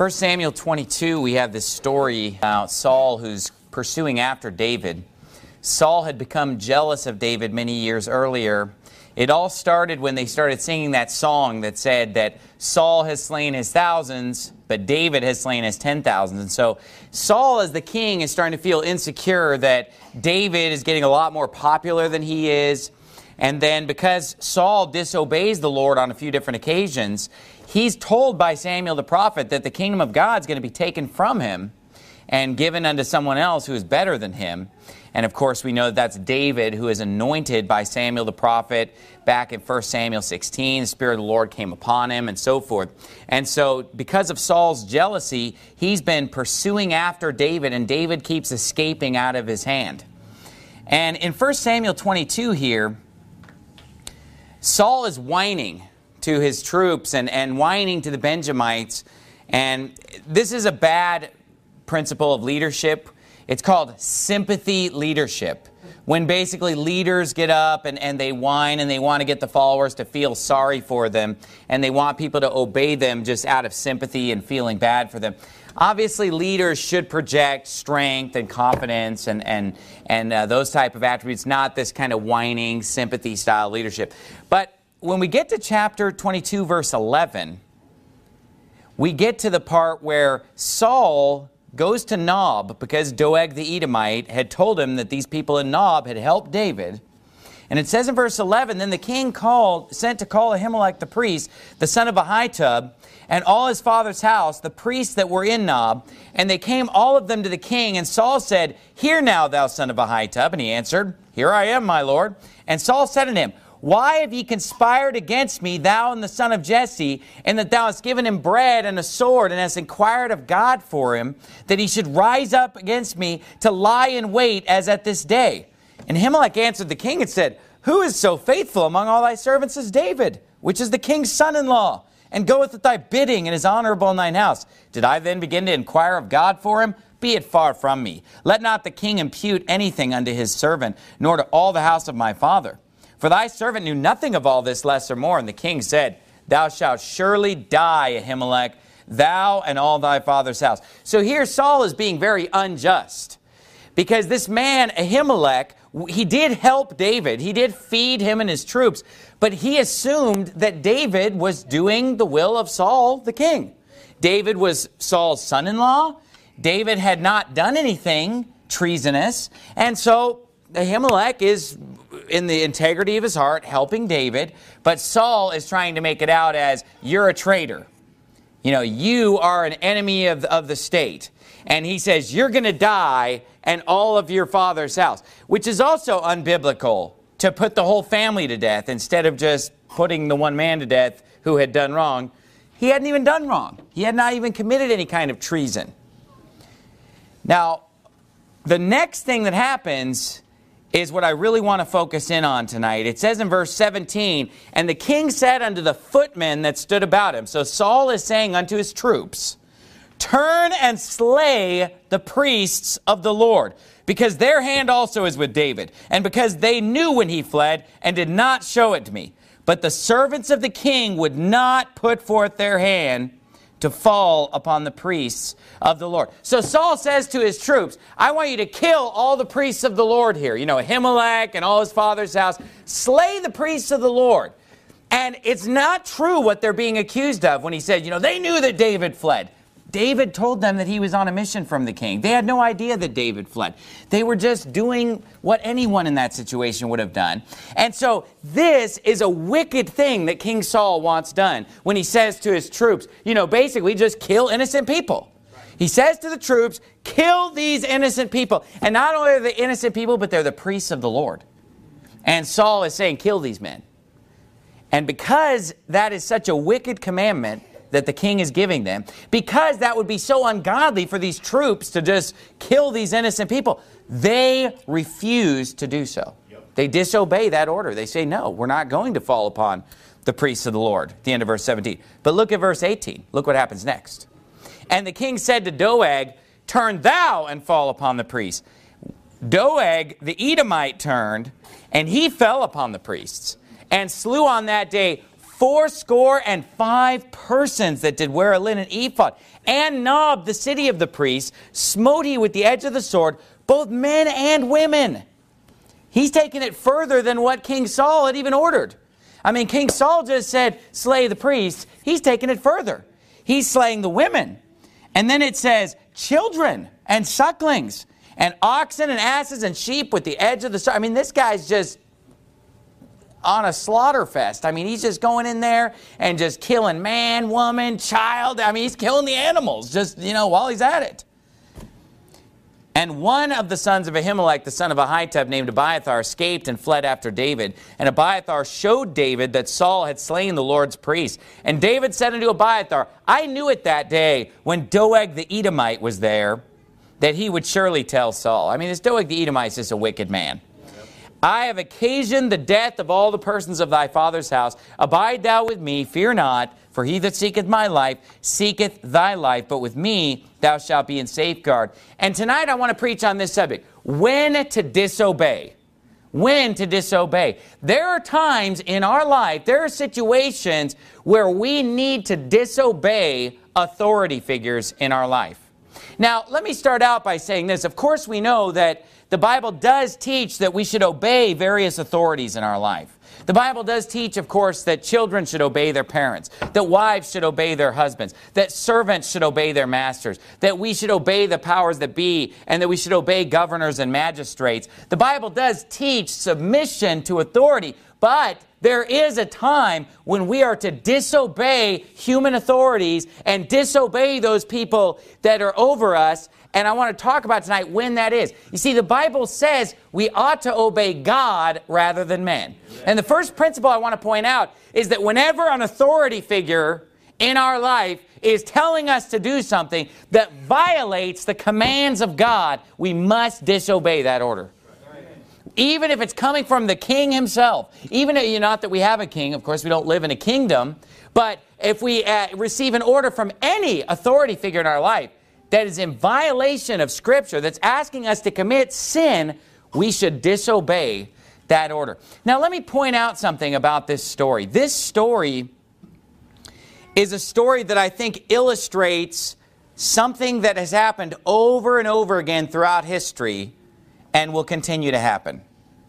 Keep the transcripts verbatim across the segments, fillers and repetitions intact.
First Samuel twenty-two, we have this story about Saul who's pursuing after David. Saul had become jealous of David many years earlier. It all started when they started singing that song that said that Saul has slain his thousands, but David has slain his ten thousands. And so Saul, as the king, is starting to feel insecure that David is getting a lot more popular than he is. And then because Saul disobeys the Lord on a few different occasions, he's told by Samuel the prophet that the kingdom of God is going to be taken from him and given unto someone else who is better than him. And of course, we know that that's David, who is anointed by Samuel the prophet back in First Samuel sixteen. The Spirit of the Lord came upon him and so forth. And so because of Saul's jealousy, he's been pursuing after David, and David keeps escaping out of his hand. And in First Samuel twenty-two here, Saul is whining to his troops and, and whining to the Benjamites. And this is a bad principle of leadership. It's called sympathy leadership. When basically leaders get up and, and they whine and they want to get the followers to feel sorry for them, and they want people to obey them just out of sympathy and feeling bad for them. Obviously, leaders should project strength and confidence and, and, and uh, those type of attributes, not this kind of whining, sympathy-style leadership. But when we get to chapter twenty-two, verse eleven, we get to the part where Saul goes to Nob because Doeg the Edomite had told him that these people in Nob had helped David. And it says in verse eleven, then the king called, sent to call Ahimelech the priest, the son of Ahitub, and all his father's house, the priests that were in Nob. And they came all of them to the king. And Saul said, hear now, thou son of Ahitub. And he answered, here I am, my lord. And Saul said unto him, why have ye conspired against me, thou and the son of Jesse, and that thou hast given him bread and a sword, and hast inquired of God for him, that he should rise up against me to lie in wait as at this day? And Ahimelech answered the king and said, who is so faithful among all thy servants as David, which is the king's son-in-law, and goeth at thy bidding, and is honorable in thine house? Did I then begin to inquire of God for him? Be it far from me. Let not the king impute anything unto his servant, nor to all the house of my father. For thy servant knew nothing of all this, less or more. And the king said, thou shalt surely die, Ahimelech, thou and all thy father's house. So here Saul is being very unjust, because this man, Ahimelech, he did help David. He did feed him and his troops, but he assumed that David was doing the will of Saul, the king. David was Saul's son-in-law. David had not done anything treasonous. And so Ahimelech is, in the integrity of his heart, helping David, but Saul is trying to make it out as, you're a traitor. You know, you are an enemy of, of the state. And he says, you're going to die and all of your father's house, which is also unbiblical, to put the whole family to death instead of just putting the one man to death who had done wrong. He hadn't even done wrong. He had not even committed any kind of treason. Now, the next thing that happens is what I really want to focus in on tonight. It says in verse seventeen, and the king said unto the footmen that stood about him. So Saul is saying unto his troops, turn and slay the priests of the Lord, because their hand also is with David, and because they knew when he fled and did not show it to me. But the servants of the king would not put forth their hand to fall upon the priests of the Lord. So Saul says to his troops, I want you to kill all the priests of the Lord here. You know, Ahimelech and all his father's house. Slay the priests of the Lord. And it's not true what they're being accused of when he said, you know, they knew that David fled. David told them that he was on a mission from the king. They had no idea that David fled. They were just doing what anyone in that situation would have done. And so this is a wicked thing that King Saul wants done when he says to his troops, you know, basically just kill innocent people. He says to the troops, kill these innocent people. And not only are they innocent people, but they're the priests of the Lord. And Saul is saying, kill these men. And because that is such a wicked commandment that the king is giving them, because that would be so ungodly for these troops to just kill these innocent people, they refuse to do so. Yep. They disobey that order. They say, no, we're not going to fall upon the priests of the Lord. At the end of verse seventeen. But look at verse eighteen. Look what happens next. And the king said to Doeg, turn thou and fall upon the priests. Doeg, the Edomite, turned, and he fell upon the priests, and slew on that day four score and five persons that did wear a linen ephod. And Nob, the city of the priests, smote he with the edge of the sword, both men and women. He's taken it further than what King Saul had even ordered. I mean, King Saul just said, slay the priests. He's taken it further. He's slaying the women. And then it says, children and sucklings, and oxen and asses and sheep with the edge of the sword. I mean, this guy's just on a slaughter fest. I mean, he's just going in there and just killing man, woman, child. I mean, he's killing the animals just, you know, while he's at it. And one of the sons of Ahimelech, the son of Ahitub, named Abiathar, escaped and fled after David. And Abiathar showed David that Saul had slain the Lord's priest. And David said unto Abiathar, I knew it that day when Doeg the Edomite was there, that he would surely tell Saul. I mean, this Doeg the Edomite is just a wicked man. I have occasioned the death of all the persons of thy father's house. Abide thou with me, fear not, for he that seeketh my life seeketh thy life, but with me thou shalt be in safeguard. And tonight I want to preach on this subject, when to disobey. When to disobey. There are times in our life, there are situations where we need to disobey authority figures in our life. Now, let me start out by saying this. Of course, we know that the Bible does teach that we should obey various authorities in our life. The Bible does teach, of course, that children should obey their parents, that wives should obey their husbands, that servants should obey their masters, that we should obey the powers that be, and that we should obey governors and magistrates. The Bible does teach submission to authority, but there is a time when we are to disobey human authorities and disobey those people that are over us. And I want to talk about tonight when that is. You see, the Bible says we ought to obey God rather than men. And the first principle I want to point out is that whenever an authority figure in our life is telling us to do something that violates the commands of God, we must disobey that order. Even if it's coming from the king himself. Even if, you know, not that we have a king, of course we don't live in a kingdom, but if we uh, receive an order from any authority figure in our life that is in violation of Scripture, that's asking us to commit sin, we should disobey that order. Now let me point out something about this story. This story is a story that I think illustrates something that has happened over and over again throughout history and will continue to happen.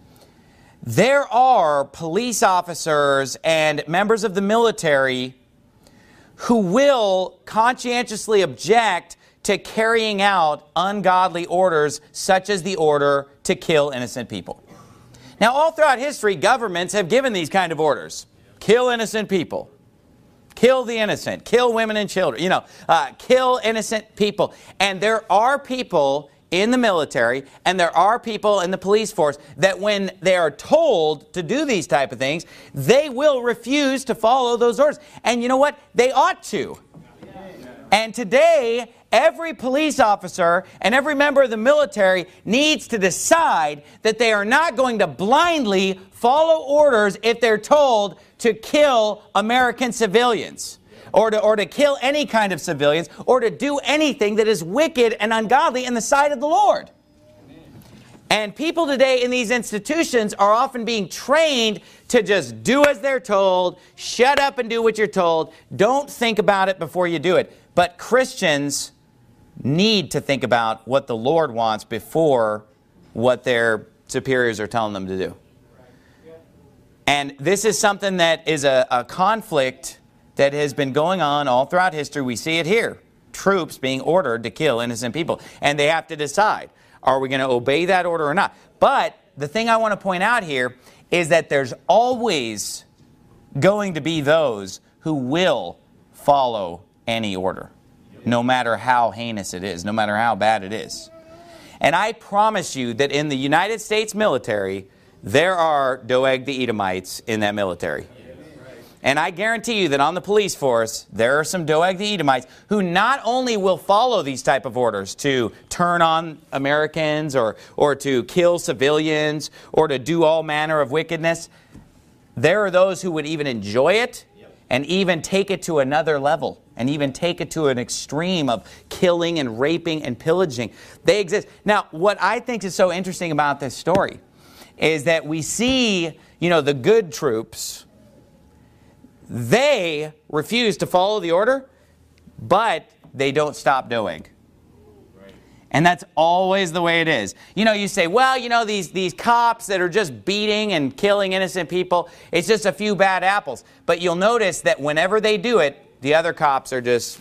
There are police officers and members of the military who will conscientiously object to carrying out ungodly orders, such as the order to kill innocent people. Now, all throughout history, governments have given these kind of orders. Kill innocent people. Kill the innocent. Kill women and children. You know, uh, kill innocent people. And there are people in the military, and there are people in the police force that when they are told to do these type of things, they will refuse to follow those orders. And you know what? They ought to. And today, every police officer and every member of the military needs to decide that they are not going to blindly follow orders if they're told to kill American civilians. Or to, or to kill any kind of civilians, or to do anything that is wicked and ungodly in the sight of the Lord. Amen. And people today in these institutions are often being trained to just do as they're told, shut up and do what you're told, don't think about it before you do it. But Christians need to think about what the Lord wants before what their superiors are telling them to do. And this is something that is a, a conflict that has been going on all throughout history. We see it here. Troops being ordered to kill innocent people. And they have to decide, are we going to obey that order or not? But the thing I want to point out here is that there's always going to be those who will follow any order, no matter how heinous it is, no matter how bad it is. And I promise you that in the United States military, there are Doeg the Edomites in that military. And I guarantee you that on the police force, there are some Doeg the Edomites who not only will follow these type of orders to turn on Americans or, or to kill civilians or to do all manner of wickedness. There are those who would even enjoy it and even take it to another level and even take it to an extreme of killing and raping and pillaging. They exist. Now, what I think is so interesting about this story is that we see, you know, the good troops. They refuse to follow the order, but they don't stop doing. And that's always the way it is. You know, you say, well, you know, these, these cops that are just beating and killing innocent people, it's just a few bad apples. But you'll notice that whenever they do it, the other cops are just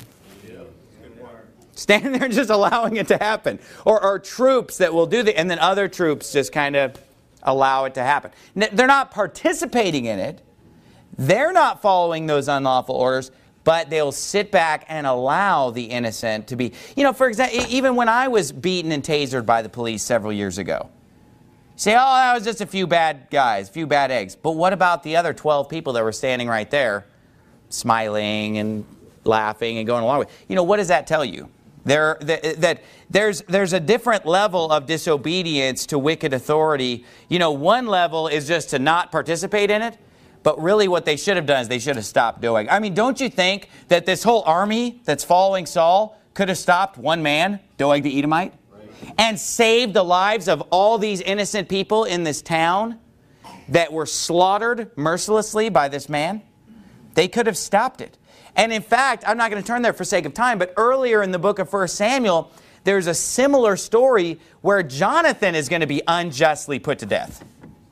standing there just allowing it to happen. Or, or troops that will do the, and then other troops just kind of allow it to happen. They're not participating in it. They're not following those unlawful orders. But they'll sit back and allow the innocent to be... You know, for example, even when I was beaten and tasered by the police several years ago. Say, oh, that was just a few bad guys, a few bad eggs. But what about the other twelve people that were standing right there, smiling and laughing and going along with it? You know, what does that tell you? There, that, that there's, there's a different level of disobedience to wicked authority. You know, one level is just to not participate in it. But really what they should have done is they should have stopped doing. I mean, don't you think that this whole army that's following Saul could have stopped one man, Doeg the Edomite, right, and saved the lives of all these innocent people in this town that were slaughtered mercilessly by this man? They could have stopped it. And in fact, I'm not going to turn there for sake of time, but earlier in the book of First Samuel, there's a similar story where Jonathan is going to be unjustly put to death.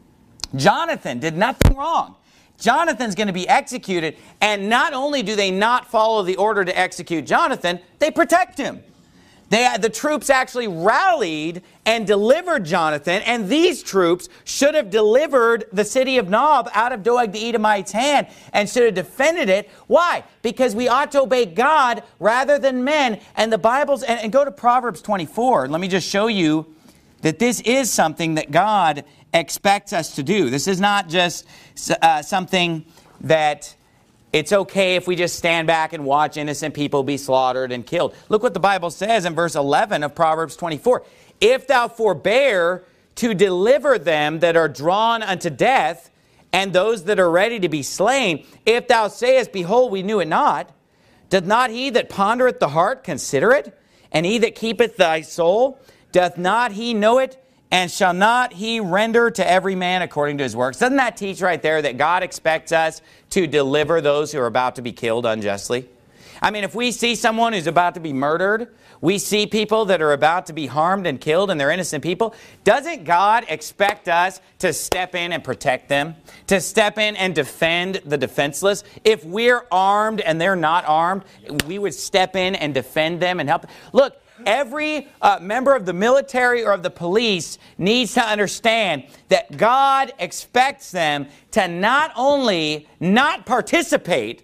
Jonathan did nothing wrong. Jonathan's going to be executed, and not only do they not follow the order to execute Jonathan, they protect him. They, the troops actually rallied and delivered Jonathan, and these troops should have delivered the city of Nob out of Doeg the Edomite's hand and should have defended it. Why? Because we ought to obey God rather than men. And the Bible's, and, and go to Proverbs twenty-four. Let me just show you that this is something that God expects us to do. This is not just uh, something that it's okay if we just stand back and watch innocent people be slaughtered and killed. Look what the Bible says in verse eleven of Proverbs twenty-four. If thou forbear to deliver them that are drawn unto death, and those that are ready to be slain, if thou sayest, behold, we knew it not, doth not he that pondereth the heart consider it? And he that keepeth thy soul, doth not he know it? And shall not he render to every man according to his works? Doesn't that teach right there that God expects us to deliver those who are about to be killed unjustly? I mean, if we see someone who's about to be murdered, we see people that are about to be harmed and killed and they're innocent people, doesn't God expect us to step in and protect them? To step in and defend the defenseless? If we're armed and they're not armed, we would step in and defend them and help them. Look, every uh, member of the military or of the police needs to understand that God expects them to not only not participate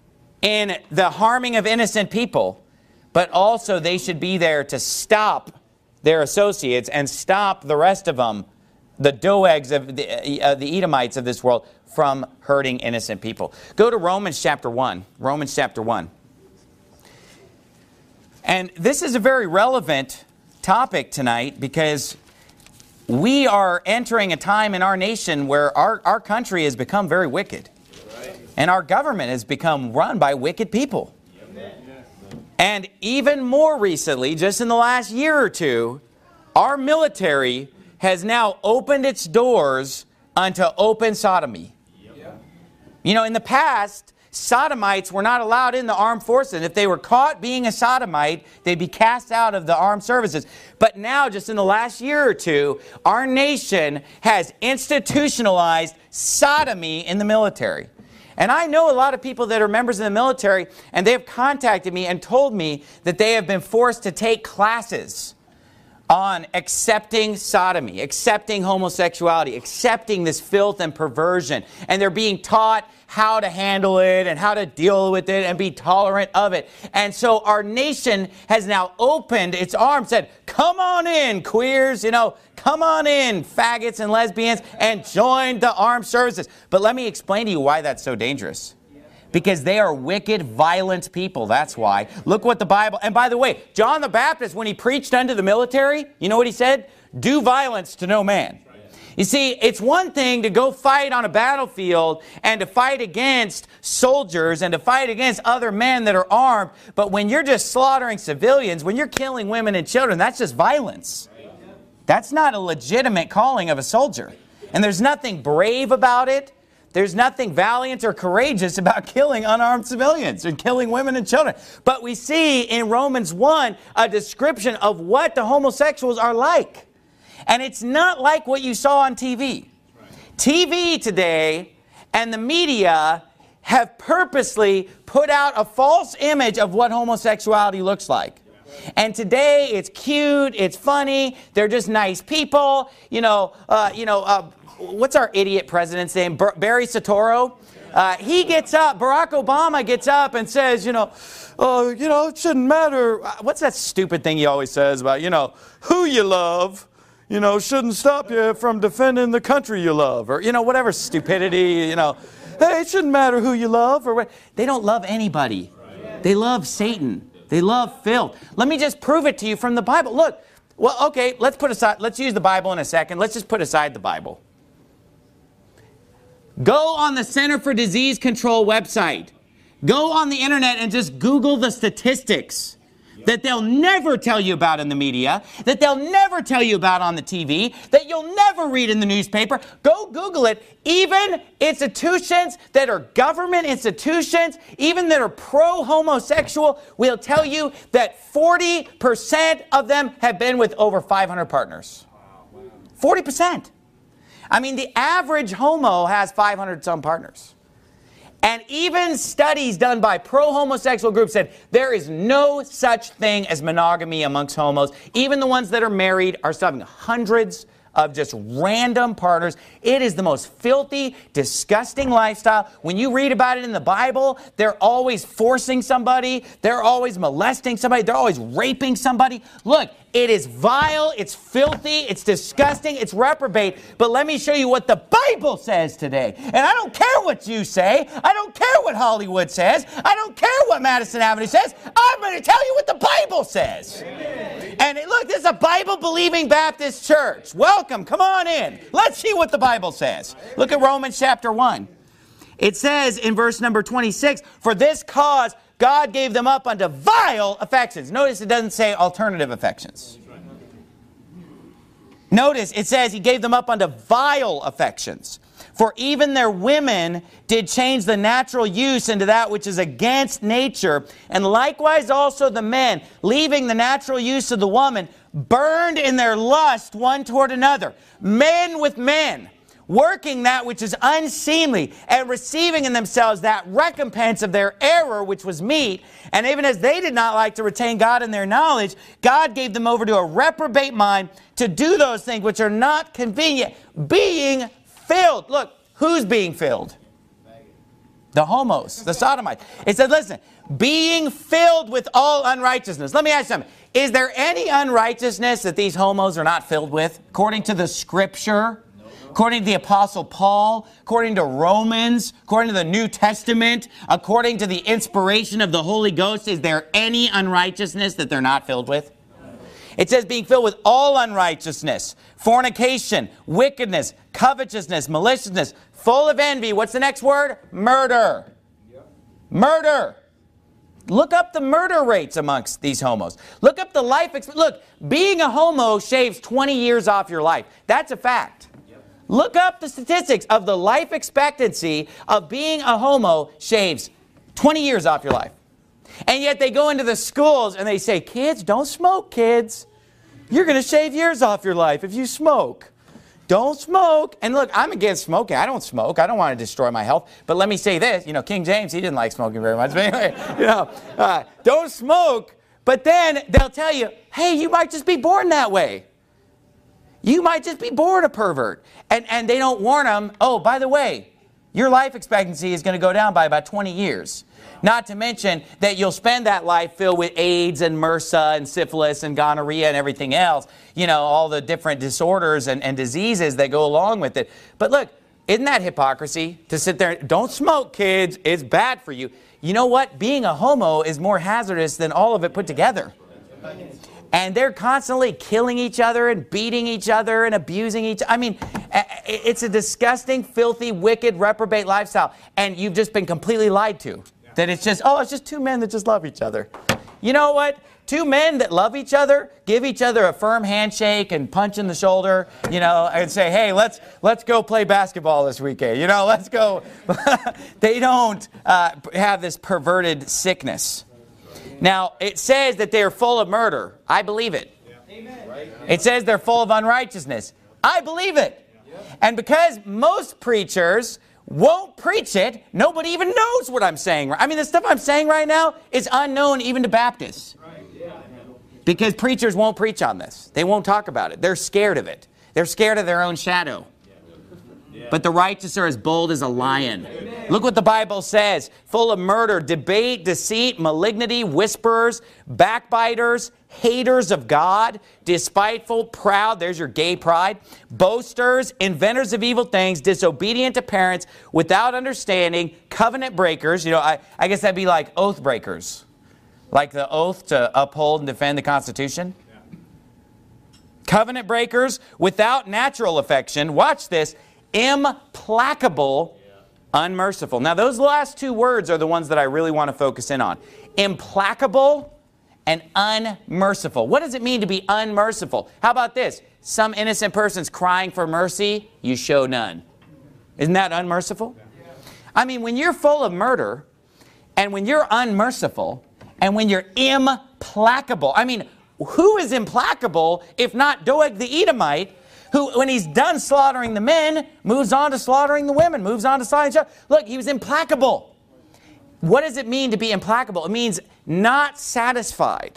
in the harming of innocent people, but also they should be there to stop their associates and stop the rest of them, the Doegs of the, uh, the Edomites of this world, from hurting innocent people. Go to Romans chapter one. Romans chapter one. And this is a very relevant topic tonight because we are entering a time in our nation where our, our country has become very wicked. Right. And our government has become run by wicked people. Yep. And even more recently, just in the last year or two, our military has now opened its doors unto open sodomy. Yep. You know, in the past, sodomites were not allowed in the armed forces. And if they were caught being a sodomite, they'd be cast out of the armed services. But now, just in the last year or two, our nation has institutionalized sodomy in the military. And I know a lot of people that are members of the military, and they have contacted me and told me that they have been forced to take classes on accepting sodomy, accepting homosexuality, accepting this filth and perversion. And they're being taught how to handle it and how to deal with it and be tolerant of it. And so our nation has now opened its arms, said, come on in, queers, you know, come on in, faggots and lesbians, and join the armed services. But let me explain to you why that's so dangerous. Because they are wicked, violent people. That's why. Look what the Bible... And by the way, John the Baptist, when he preached unto the military, you know what he said? Do violence to no man. You see, it's one thing to go fight on a battlefield and to fight against soldiers and to fight against other men that are armed. But when you're just slaughtering civilians, when you're killing women and children, that's just violence. That's not a legitimate calling of a soldier. And there's nothing brave about it. There's nothing valiant or courageous about killing unarmed civilians and killing women and children. But we see in Romans one a description of what the homosexuals are like. And it's not like what you saw on T V. T V today and the media have purposely put out a false image of what homosexuality looks like. And today it's cute, it's funny, they're just nice people. You know, uh, you know, uh, what's our idiot president's name? Bar- Barry Soetoro. Uh, he gets up, Barack Obama gets up and says, you know, oh, you know, it shouldn't matter. What's that stupid thing he always says about, you know, who you love, you know, shouldn't stop you from defending the country you love, or, you know, whatever stupidity, you know. Hey, it shouldn't matter who you love, or what. They don't love anybody. They love Satan. They love filth. Let me just prove it to you from the Bible. Look, well, okay, let's put aside, let's use the Bible in a second. Let's just put aside the Bible. Go on the Center for Disease Control website. Go on the internet and just Google the statistics that they'll never tell you about in the media, that they'll never tell you about on the T V, that you'll never read in the newspaper. Go Google it. Even institutions that are government institutions, even that are pro-homosexual, will tell you that forty percent of them have been with over five hundred partners. forty percent. I mean, the average homo has five hundred some partners. And even studies done by pro-homosexual groups said there is no such thing as monogamy amongst homos. Even the ones that are married are having hundreds of just random partners. It is the most filthy, disgusting lifestyle. When you read about it in the Bible, they're always forcing somebody. They're always molesting somebody. They're always raping somebody. Look, it is vile. It's filthy. It's disgusting. It's reprobate. But let me show you what the Bible says today. And I don't care what you say. I don't care what Hollywood says. I don't care what Madison Avenue says. I'm going to tell you what the Bible says. Amen. And look, this is a Bible-believing Baptist church. Welcome. Come on in. Let's see what the Bible says. Look at Romans chapter one. It says in verse number twenty-six, for this cause God gave them up unto vile affections. Notice it doesn't say alternative affections. Notice it says he gave them up unto vile affections. For even their women did change the natural use into that which is against nature. And likewise also the men, leaving the natural use of the woman, burned in their lust one toward another. Men with men, working that which is unseemly, and receiving in themselves that recompense of their error which was meet. And even as they did not like to retain God in their knowledge, God gave them over to a reprobate mind to do those things which are not convenient, being filled. Look, who's being filled? The homos, the sodomites. It said, listen, being filled with all unrighteousness. Let me ask you something. Is there any unrighteousness that these homos are not filled with? According to the Scripture, according to the Apostle Paul, according to Romans, according to the New Testament, according to the inspiration of the Holy Ghost, is there any unrighteousness that they're not filled with? It says being filled with all unrighteousness, fornication, wickedness, covetousness, maliciousness, full of envy. What's the next word? Murder. Yep. Murder. Look up the murder rates amongst these homos. Look up the life expectancy. Look, being a homo shaves twenty years off your life. That's a fact. Yep. Look up the statistics of the life expectancy of being a homo shaves twenty years off your life. And yet they go into the schools and they say, kids, don't smoke, kids. You're going to shave years off your life if you smoke. Don't smoke. And look, I'm against smoking. I don't smoke. I don't want to destroy my health. But let me say this. You know, King James, he didn't like smoking very much. But anyway, you know, uh, don't smoke. But then they'll tell you, hey, you might just be born that way. You might just be born a pervert. And, and they don't warn them, oh, by the way, your life expectancy is going to go down by about twenty years. Not to mention that you'll spend that life filled with AIDS and MRSA and syphilis and gonorrhea and everything else. You know, all the different disorders and, and diseases that go along with it. But look, isn't that hypocrisy to sit there and don't smoke, kids. It's bad for you. You know what? Being a homo is more hazardous than all of it put together. And they're constantly killing each other and beating each other and abusing each other. I mean, it's a disgusting, filthy, wicked, reprobate lifestyle. And you've just been completely lied to. That it's just, oh, it's just two men that just love each other. You know what? Two men that love each other, give each other a firm handshake and punch in the shoulder, you know, and say, hey, let's let's go play basketball this weekend. You know, let's go. They don't uh, have this perverted sickness. Now, it says that they are full of murder. I believe it. It says they're full of unrighteousness. I believe it. And because most preachers won't preach it, nobody even knows what I'm saying. I mean, the stuff I'm saying right now is unknown even to Baptists. Because preachers won't preach on this. They won't talk about it. They're scared of it. They're scared of their own shadow. But the righteous are as bold as a lion. Look what the Bible says. Full of murder, debate, deceit, malignity, whisperers, backbiters, haters of God, despiteful, proud, there's your gay pride, boasters, inventors of evil things, disobedient to parents, without understanding, covenant breakers. You know, I, I guess that'd be like oath breakers. Like the oath to uphold and defend the Constitution. Yeah. Covenant breakers, without natural affection. Watch this. Implacable, yeah. Unmerciful. Now those last two words are the ones that I really want to focus in on. Implacable and unmerciful. What does it mean to be unmerciful? How about this? Some innocent person's crying for mercy, you show none. Isn't that unmerciful? Yeah. I mean, when you're full of murder and when you're unmerciful, and when you're implacable, I mean, who is implacable if not Doeg the Edomite, who, when he's done slaughtering the men, moves on to slaughtering the women, moves on to slaughtering each other. Look, he was implacable. What does it mean to be implacable? It means not satisfied,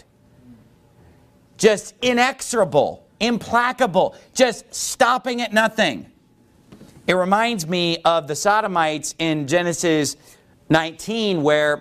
just inexorable, implacable, just stopping at nothing. It reminds me of the Sodomites in Genesis nineteen, where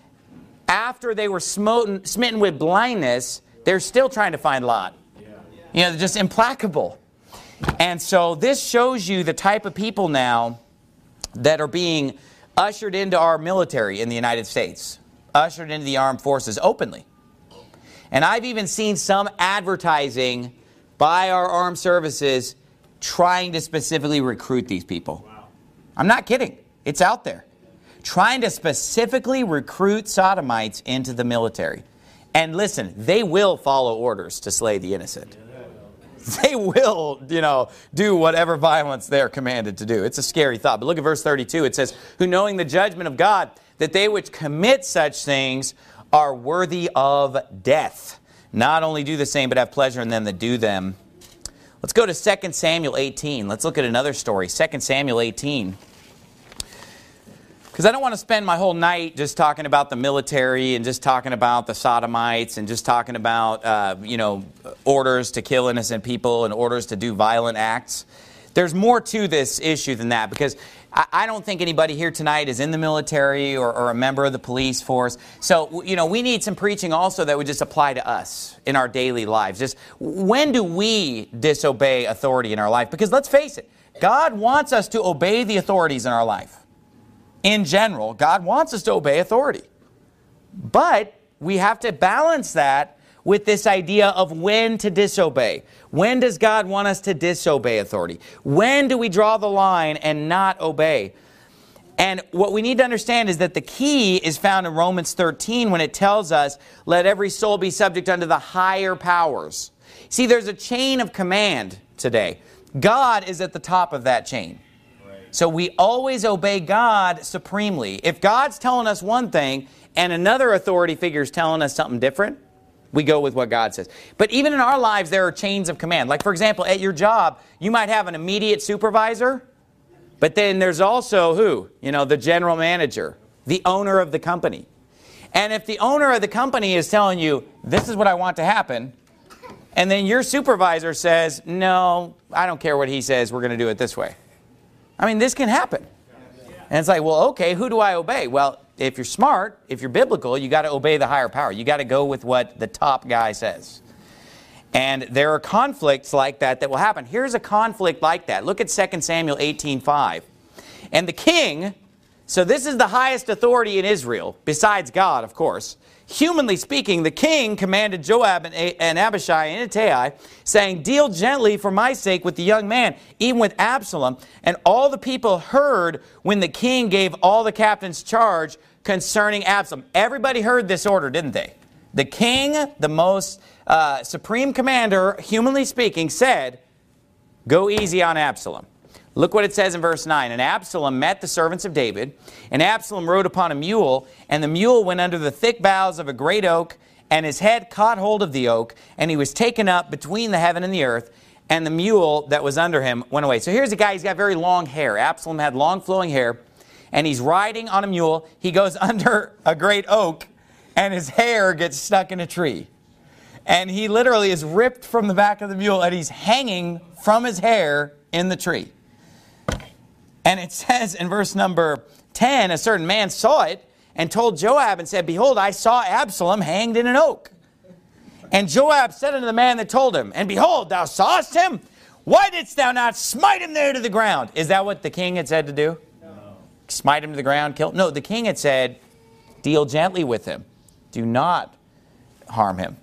after they were smoten, smitten with blindness, they're still trying to find Lot. Yeah. You know, they're just implacable. And so this shows you the type of people now that are being ushered into our military in the United States. Ushered into the armed forces openly. And I've even seen some advertising by our armed services trying to specifically recruit these people. Wow. I'm not kidding. It's out there. Trying to specifically recruit sodomites into the military. And listen, they will follow orders to slay the innocent. They will, you know, do whatever violence they're commanded to do. It's a scary thought. But look at verse thirty-two. It says, who knowing the judgment of God, that they which commit such things are worthy of death. Not only do the same, but have pleasure in them that do them. Let's go to Second Samuel eighteen. Let's look at another story. Second Samuel eighteen. Because I don't want to spend my whole night just talking about the military and just talking about the sodomites and just talking about, uh, you know, orders to kill innocent people and orders to do violent acts. There's more to this issue than that, because I, I don't think anybody here tonight is in the military or, or a member of the police force. So, you know, we need some preaching also that would just apply to us in our daily lives. Just when do we disobey authority in our life? Because let's face it, God wants us to obey the authorities in our life. In general, God wants us to obey authority. But we have to balance that with this idea of when to disobey. When does God want us to disobey authority? When do we draw the line and not obey? And what we need to understand is that the key is found in Romans thirteen when it tells us, let every soul be subject unto the higher powers. See, there's a chain of command today. God is at the top of that chain. So we always obey God supremely. If God's telling us one thing and another authority figure is telling us something different, we go with what God says. But even in our lives, there are chains of command. Like, for example, at your job, you might have an immediate supervisor, but then there's also who? You know, the general manager, the owner of the company. And if the owner of the company is telling you, this is what I want to happen, and then your supervisor says, no, I don't care what he says, we're going to do it this way. I mean, this can happen. And it's like, well, okay, who do I obey? Well, if you're smart, if you're biblical, you got to obey the higher power. You got to go with what the top guy says. And there are conflicts like that that will happen. Here's a conflict like that. Look at Second Samuel eighteen five. And the king, so this is the highest authority in Israel, besides God, of course. Humanly speaking, the king commanded Joab and, and Abishai and Ittai, saying, deal gently for my sake with the young man, even with Absalom. And all the people heard when the king gave all the captains charge concerning Absalom. Everybody heard this order, didn't they? The king, the most uh, supreme commander, humanly speaking, said, go easy on Absalom. Look what it says in verse nine. And Absalom met the servants of David, and Absalom rode upon a mule, and the mule went under the thick boughs of a great oak, and his head caught hold of the oak, and he was taken up between the heaven and the earth, and the mule that was under him went away. So here's a guy, he's got very long hair. Absalom had long flowing hair, and he's riding on a mule. He goes under a great oak, and his hair gets stuck in a tree. And he literally is ripped from the back of the mule, and he's hanging from his hair in the tree. And it says in verse number ten, a certain man saw it and told Joab and said, behold, I saw Absalom hanged in an oak. And Joab said unto the man that told him, and behold, thou sawest him? Why didst thou not smite him there to the ground? Is that what the king had said to do? No. Smite him to the ground, kill him? No, the king had said, deal gently with him. Do not harm him.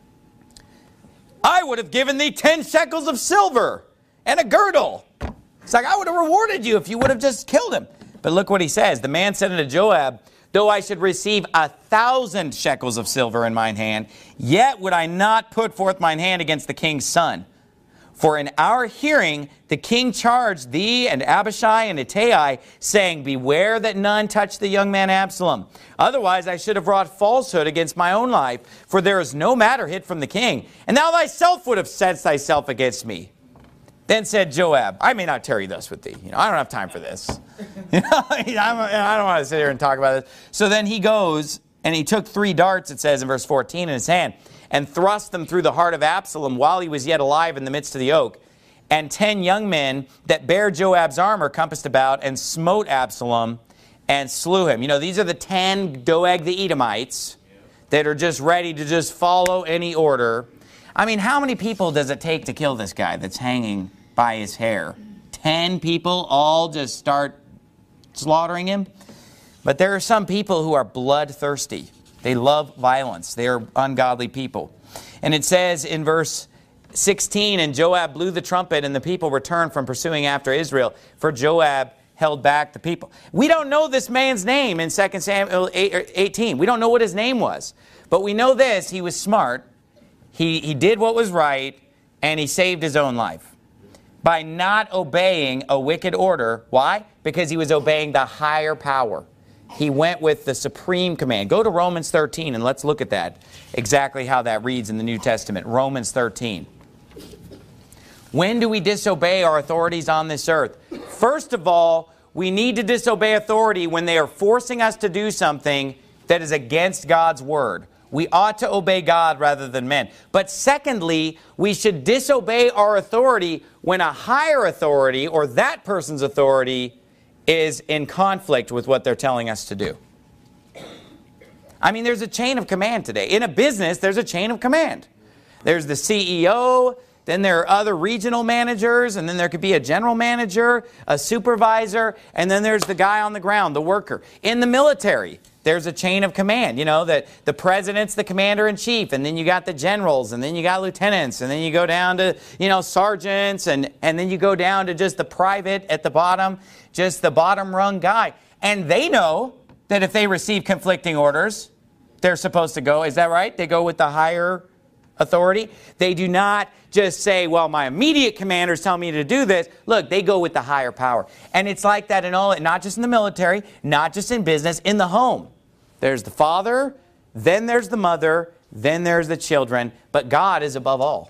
I would have given thee ten shekels of silver and a girdle. It's like, I would have rewarded you if you would have just killed him. But look what he says. The man said unto Joab, though I should receive a thousand shekels of silver in mine hand, yet would I not put forth mine hand against the king's son. For in our hearing the king charged thee and Abishai and Ittai, saying, beware that none touch the young man Absalom. Otherwise I should have wrought falsehood against my own life, for there is no matter hid from the king. And thou thyself would have set thyself against me. Then said Joab, I may not tarry thus with thee. You know, I don't have time for this. You know, I don't want to sit here and talk about this. So then he goes, and he took three darts, it says in verse fourteen, in his hand, and thrust them through the heart of Absalom while he was yet alive in the midst of the oak. And ten young men that bare Joab's armor compassed about and smote Absalom and slew him. You know, these are the ten Doeg the Edomites that are just ready to just follow any order. I mean, how many people does it take to kill this guy that's hanging by his hair? Ten people all just start slaughtering him? But there are some people who are bloodthirsty. They love violence. They are ungodly people. And it says in verse sixteen, and Joab blew the trumpet, and the people returned from pursuing after Israel, for Joab held back the people. We don't know this man's name in Second Samuel eighteen. We don't know what his name was. But we know this, he was smart. He, he did what was right, and he saved his own life by not obeying a wicked order. Why? Because he was obeying the higher power. He went with the supreme command. Go to Romans thirteen and let's look at that, exactly how that reads in the New Testament. Romans thirteen. When do we disobey our authorities on this earth? First of all, we need to disobey authority when they are forcing us to do something that is against God's word. We ought to obey God rather than men. But secondly, we should disobey our authority when a higher authority or that person's authority is in conflict with what they're telling us to do. I mean, there's a chain of command today. In a business, there's a chain of command. There's the C E O, then there are other regional managers, and then there could be a general manager, a supervisor, and then there's the guy on the ground, the worker. In the military, there's a chain of command, you know, that the president's the commander-in-chief, and then you got the generals, and then you got lieutenants, and then you go down to, you know, sergeants, and, and then you go down to just the private at the bottom, just the bottom rung guy. And they know that if they receive conflicting orders, they're supposed to go, is that right? They go with the higher authority. They do not just say, well, my immediate commander's telling me to do this. Look, they go with the higher power. And it's like that in all, not just in the military, not just in business, in the home. There's the father, then there's the mother, then there's the children, but God is above all.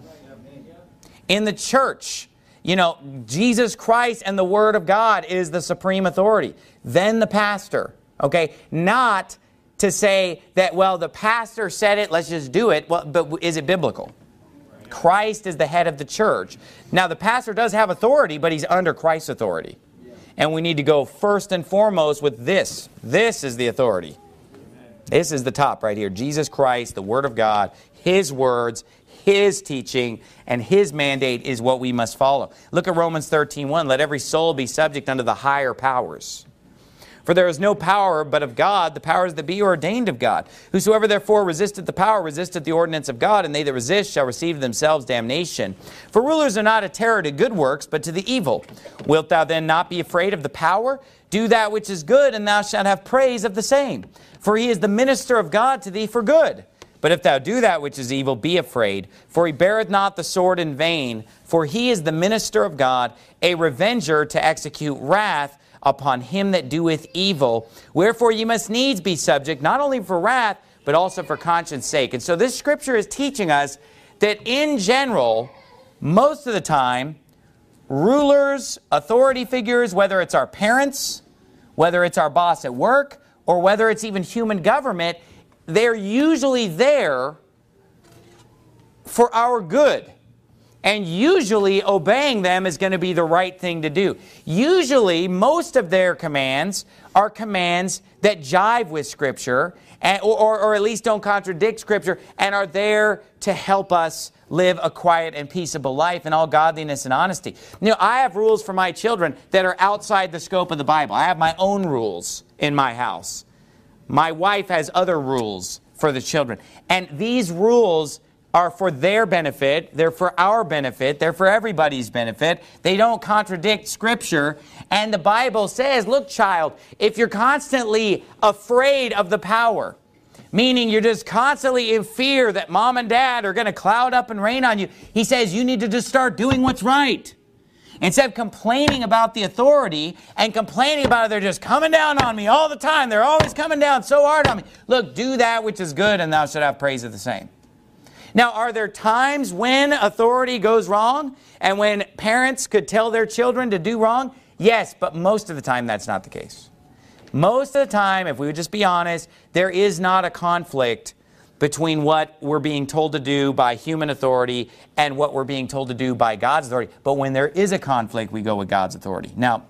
In the church, you know, Jesus Christ and the Word of God is the supreme authority. Then the pastor, okay? Not to say that, well, the pastor said it, let's just do it. Well, but is it biblical? Christ is the head of the church. Now, the pastor does have authority, but he's under Christ's authority. And we need to go first and foremost with this. This is the authority. This is the top right here. Jesus Christ, the Word of God, His words, His teaching, and His mandate is what we must follow. Look at Romans thirteen one. Let every soul be subject unto the higher powers. For there is no power but of God, the powers that be are ordained of God. Whosoever therefore resisteth the power, resisteth the ordinance of God, and they that resist shall receive themselves damnation. For rulers are not a terror to good works, but to the evil. Wilt thou then not be afraid of the power? Do that which is good, and thou shalt have praise of the same. For he is the minister of God to thee for good. But if thou do that which is evil, be afraid. For he beareth not the sword in vain. For he is the minister of God, a revenger to execute wrath upon him that doeth evil. Wherefore ye must needs be subject, not only for wrath, but also for conscience sake. And so this scripture is teaching us that in general, most of the time, rulers, authority figures, whether it's our parents, whether it's our boss at work, or whether it's even human government, they're usually there for our good. And usually obeying them is going to be the right thing to do. Usually most of their commands are commands that jive with Scripture, and, or, or at least don't contradict Scripture, and are there to help us live a quiet and peaceable life in all godliness and honesty. You know, I have rules for my children that are outside the scope of the Bible. I have my own rules in my house. My wife has other rules for the children. And these rules are for their benefit. They're for our benefit. They're for everybody's benefit. They don't contradict Scripture. And the Bible says, look, child, if you're constantly afraid of the power, meaning you're just constantly in fear that mom and dad are going to cloud up and rain on you, he says you need to just start doing what's right. Instead of complaining about the authority and complaining about it, they're just coming down on me all the time. They're always coming down so hard on me. Look, do that which is good, and thou shalt have praise of the same. Now, are there times when authority goes wrong and when parents could tell their children to do wrong? Yes, but most of the time that's not the case. Most of the time, if we would just be honest, there is not a conflict between what we're being told to do by human authority and what we're being told to do by God's authority. But when there is a conflict, we go with God's authority. Now,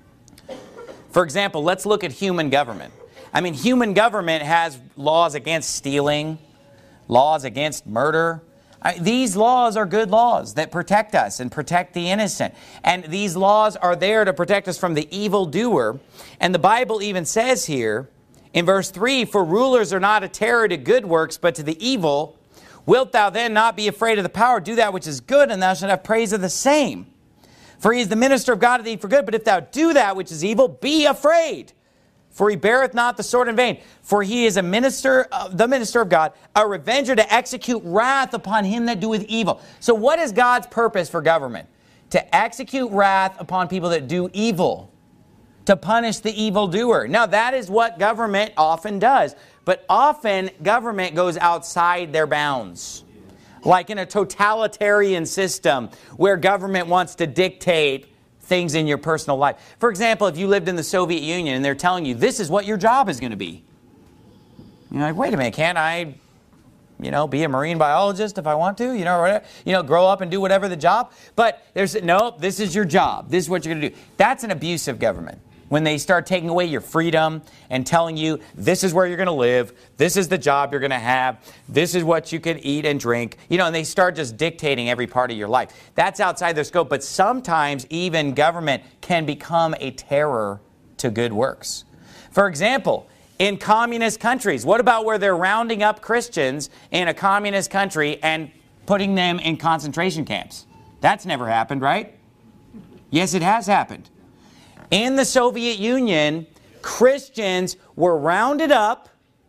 for example, let's look at human government. I mean, human government has laws against stealing, laws against murder. I, these laws are good laws that protect us and protect the innocent. And these laws are there to protect us from the evildoer. And the Bible even says here, in verse three, for rulers are not a terror to good works, but to the evil. Wilt thou then not be afraid of the power? Do that which is good, and thou shalt have praise of the same. For he is the minister of God to thee for good. But if thou do that which is evil, be afraid. For he beareth not the sword in vain. For he is a minister, uh, the minister of God, a revenger to execute wrath upon him that doeth evil. So what is God's purpose for government? To execute wrath upon people that do evil. To punish the evildoer. Now that is what government often does. But often government goes outside their bounds. Like in a totalitarian system where government wants to dictate things in your personal life. For example, if you lived in the Soviet Union and they're telling you this is what your job is going to be. You're like, wait a minute, can't I, you know, be a marine biologist if I want to? You know, or, you know, grow up and do whatever the job. But there's, no, this is your job. This is what you're going to do. That's an abuse of government. When they start taking away your freedom and telling you this is where you're going to live, this is the job you're going to have, this is what you can eat and drink, you know, and they start just dictating every part of your life. That's outside their scope, but sometimes even government can become a terror to good works. For example, in communist countries, what about where they're rounding up Christians in a communist country and putting them in concentration camps? That's never happened, right? Yes, it has happened. In the Soviet Union, Christians were rounded up.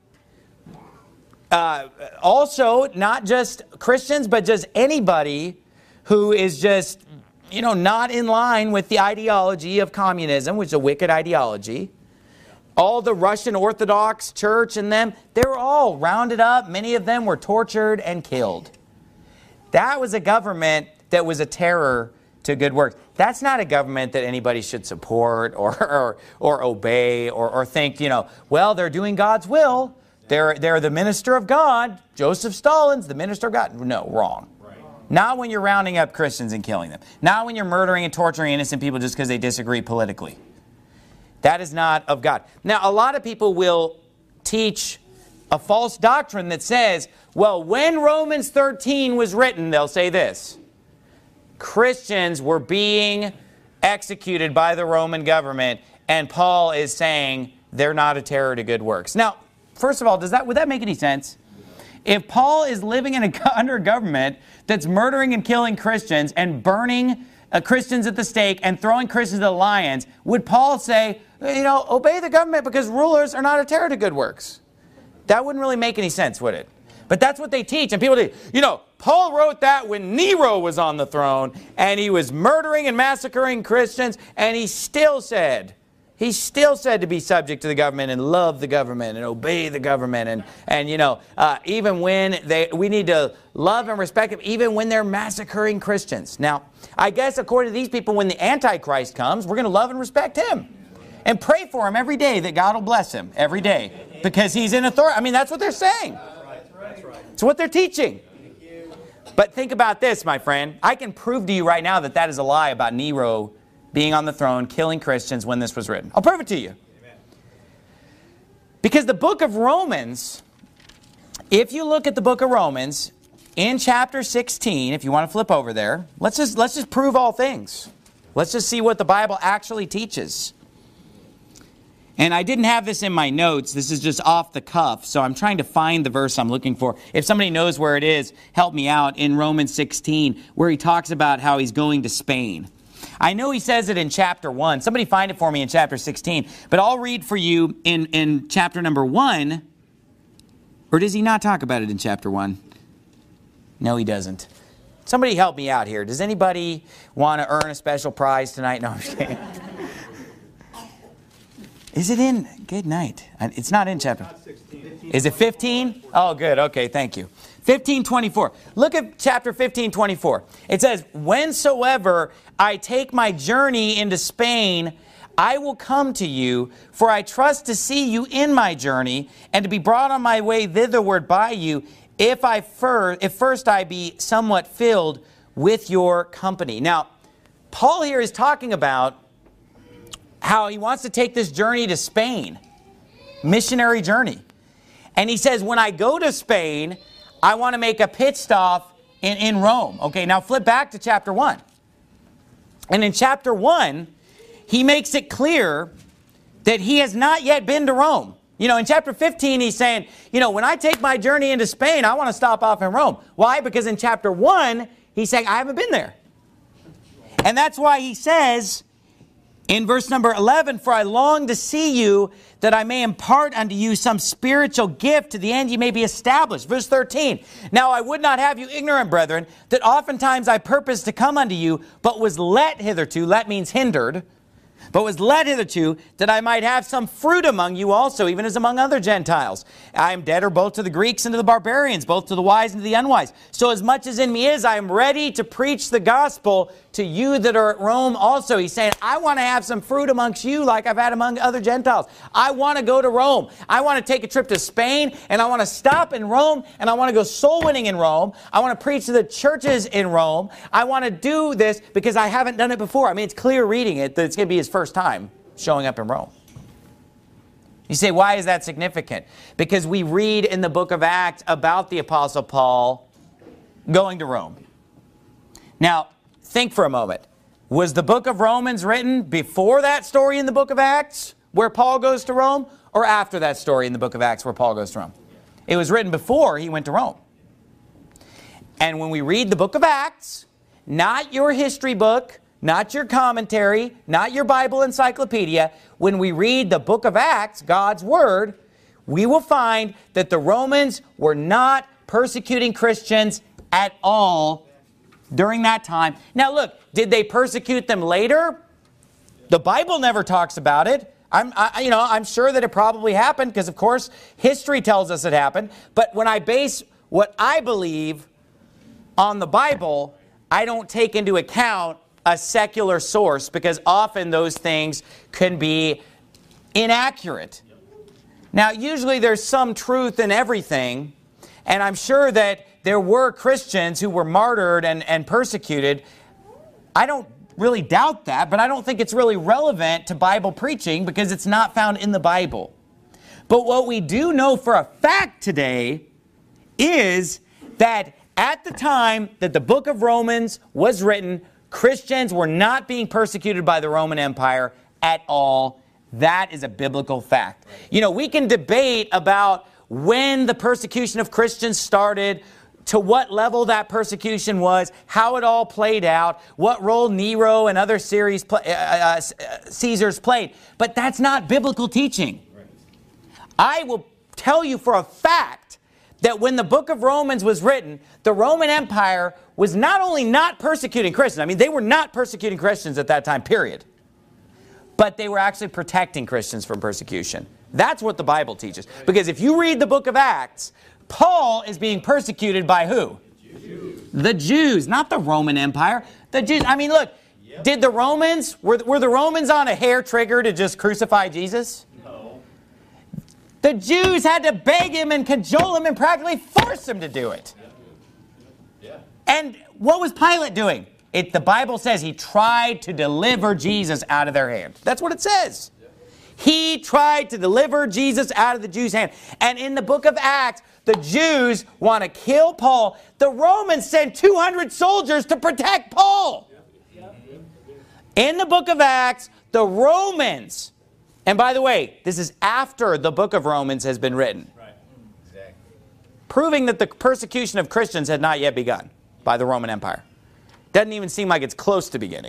Uh, also, not just Christians, but just anybody who is just, you know, not in line with the ideology of communism, which is a wicked ideology. All the Russian Orthodox Church and them, they were all rounded up. Many of them were tortured and killed. That was a government that was a terror to good works. That's not a government that anybody should support or, or, or obey or, or think, you know, well, they're doing God's will. They're, they're the minister of God. Joseph Stalin's the minister of God. No, wrong. Right. Not when you're rounding up Christians and killing them. Not when you're murdering and torturing innocent people just because they disagree politically. That is not of God. Now, a lot of people will teach a false doctrine that says, well, when Romans thirteen was written, they'll say this. Christians were being executed by the Roman government, and Paul is saying they're not a terror to good works. Now, first of all, does that would that make any sense? If Paul is living in a, under a government that's murdering and killing Christians and burning uh, Christians at the stake and throwing Christians to the lions, would Paul say, you know, obey the government because rulers are not a terror to good works? That wouldn't really make any sense, would it? But that's what they teach. And people do, you know, Paul wrote that when Nero was on the throne and he was murdering and massacring Christians, and he still said, he still said to be subject to the government and love the government and obey the government. And, and you know, uh, even when they, we need to love and respect them, even when they're massacring Christians. Now, I guess according to these people, when the Antichrist comes, we're going to love and respect him. And pray for him every day that God will bless him every day. Because he's in authority. I mean, that's what they're saying. It's what they're teaching. But think about this, my friend. I can prove to you right now that that is a lie about Nero being on the throne, killing Christians when this was written. I'll prove it to you. Amen. Because the book of Romans, if you look at the book of Romans, in chapter sixteen, if you want to flip over there, let's just, let's just prove all things. Let's just see what the Bible actually teaches. And I didn't have this in my notes. This is just off the cuff. So I'm trying to find the verse I'm looking for. If somebody knows where it is, help me out. In Romans sixteen, where he talks about how he's going to Spain. I know he says it in chapter one. Somebody find it for me in chapter sixteen. But I'll read for you in, in chapter number one. Or does he not talk about it in chapter one? No, he doesn't. Somebody help me out here. Does anybody want to earn a special prize tonight? No, I'm just kidding. Is it in? Good night. It's not in chapter. Is it fifteen? Oh, good. Okay, thank you. fifteen twenty-four. Look at chapter fifteen twenty-four. It says, whensoever I take my journey into Spain, I will come to you, for I trust to see you in my journey, and to be brought on my way thitherward by you, if I fir- if first I be somewhat filled with your company. Now, Paul here is talking about how he wants to take this journey to Spain, missionary journey. And he says, when I go to Spain, I want to make a pit stop in, in Rome. Okay, now flip back to chapter one. And in chapter one, he makes it clear that he has not yet been to Rome. You know, in chapter fifteen, he's saying, you know, when I take my journey into Spain, I want to stop off in Rome. Why? Because in chapter one, he's saying, I haven't been there. And that's why he says, in verse number eleven, for I long to see you, that I may impart unto you some spiritual gift, to the end ye may be established. Verse thirteen, now I would not have you ignorant, brethren, that oftentimes I purposed to come unto you, but was let hitherto, let means hindered, but was led hitherto, that I might have some fruit among you also, even as among other Gentiles. I am debtor both to the Greeks and to the barbarians, both to the wise and to the unwise. So as much as in me is, I am ready to preach the gospel to you that are at Rome also. He's saying, I want to have some fruit amongst you like I've had among other Gentiles. I want to go to Rome. I want to take a trip to Spain, and I want to stop in Rome, and I want to go soul winning in Rome. I want to preach to the churches in Rome. I want to do this because I haven't done it before. I mean, it's clear reading it that it's going to be his first time showing up in Rome. You say, why is that significant? Because we read in the book of Acts about the Apostle Paul going to Rome. Now, think for a moment. Was the book of Romans written before that story in the book of Acts where Paul goes to Rome, or after that story in the book of Acts where Paul goes to Rome? It was written before he went to Rome. And when we read the book of Acts, not your history book, not your commentary, not your Bible encyclopedia, when we read the book of Acts, God's Word, we will find that the Romans were not persecuting Christians at all during that time. Now look, did they persecute them later? The Bible never talks about it. I'm, I, you know, I'm sure that it probably happened because, of course, history tells us it happened. But when I base what I believe on the Bible, I don't take into account a secular source, because often those things can be inaccurate. Now, usually there's some truth in everything, and I'm sure that there were Christians who were martyred and, and persecuted. I don't really doubt that, but I don't think it's really relevant to Bible preaching because it's not found in the Bible. But what we do know for a fact today is that at the time that the book of Romans was written, Christians were not being persecuted by the Roman Empire at all. That is a biblical fact. You know, we can debate about when the persecution of Christians started, to what level that persecution was, how it all played out, what role Nero and other series, uh, uh, Caesars played. But that's not biblical teaching. I will tell you for a fact that when the book of Romans was written, the Roman Empire was not only not persecuting Christians, I mean, they were not persecuting Christians at that time, period. But they were actually protecting Christians from persecution. That's what the Bible teaches. Because if you read the book of Acts, Paul is being persecuted by who? The Jews. The Jews, not the Roman Empire. The Jews. I mean, look, yep. Did the Romans, were, were the Romans on a hair trigger to just crucify Jesus? No. The Jews had to beg him and cajole him and practically force him to do it. Yeah. Yeah. And what was Pilate doing? It, the Bible says he tried to deliver Jesus out of their hand. That's what it says. He tried to deliver Jesus out of the Jews' hand. And in the book of Acts, the Jews want to kill Paul. The Romans send two hundred soldiers to protect Paul. In the book of Acts, the Romans, and by the way, this is after the book of Romans has been written. Right. Exactly. Proving that the persecution of Christians had not yet begun by the Roman Empire. Doesn't even seem like it's close to beginning.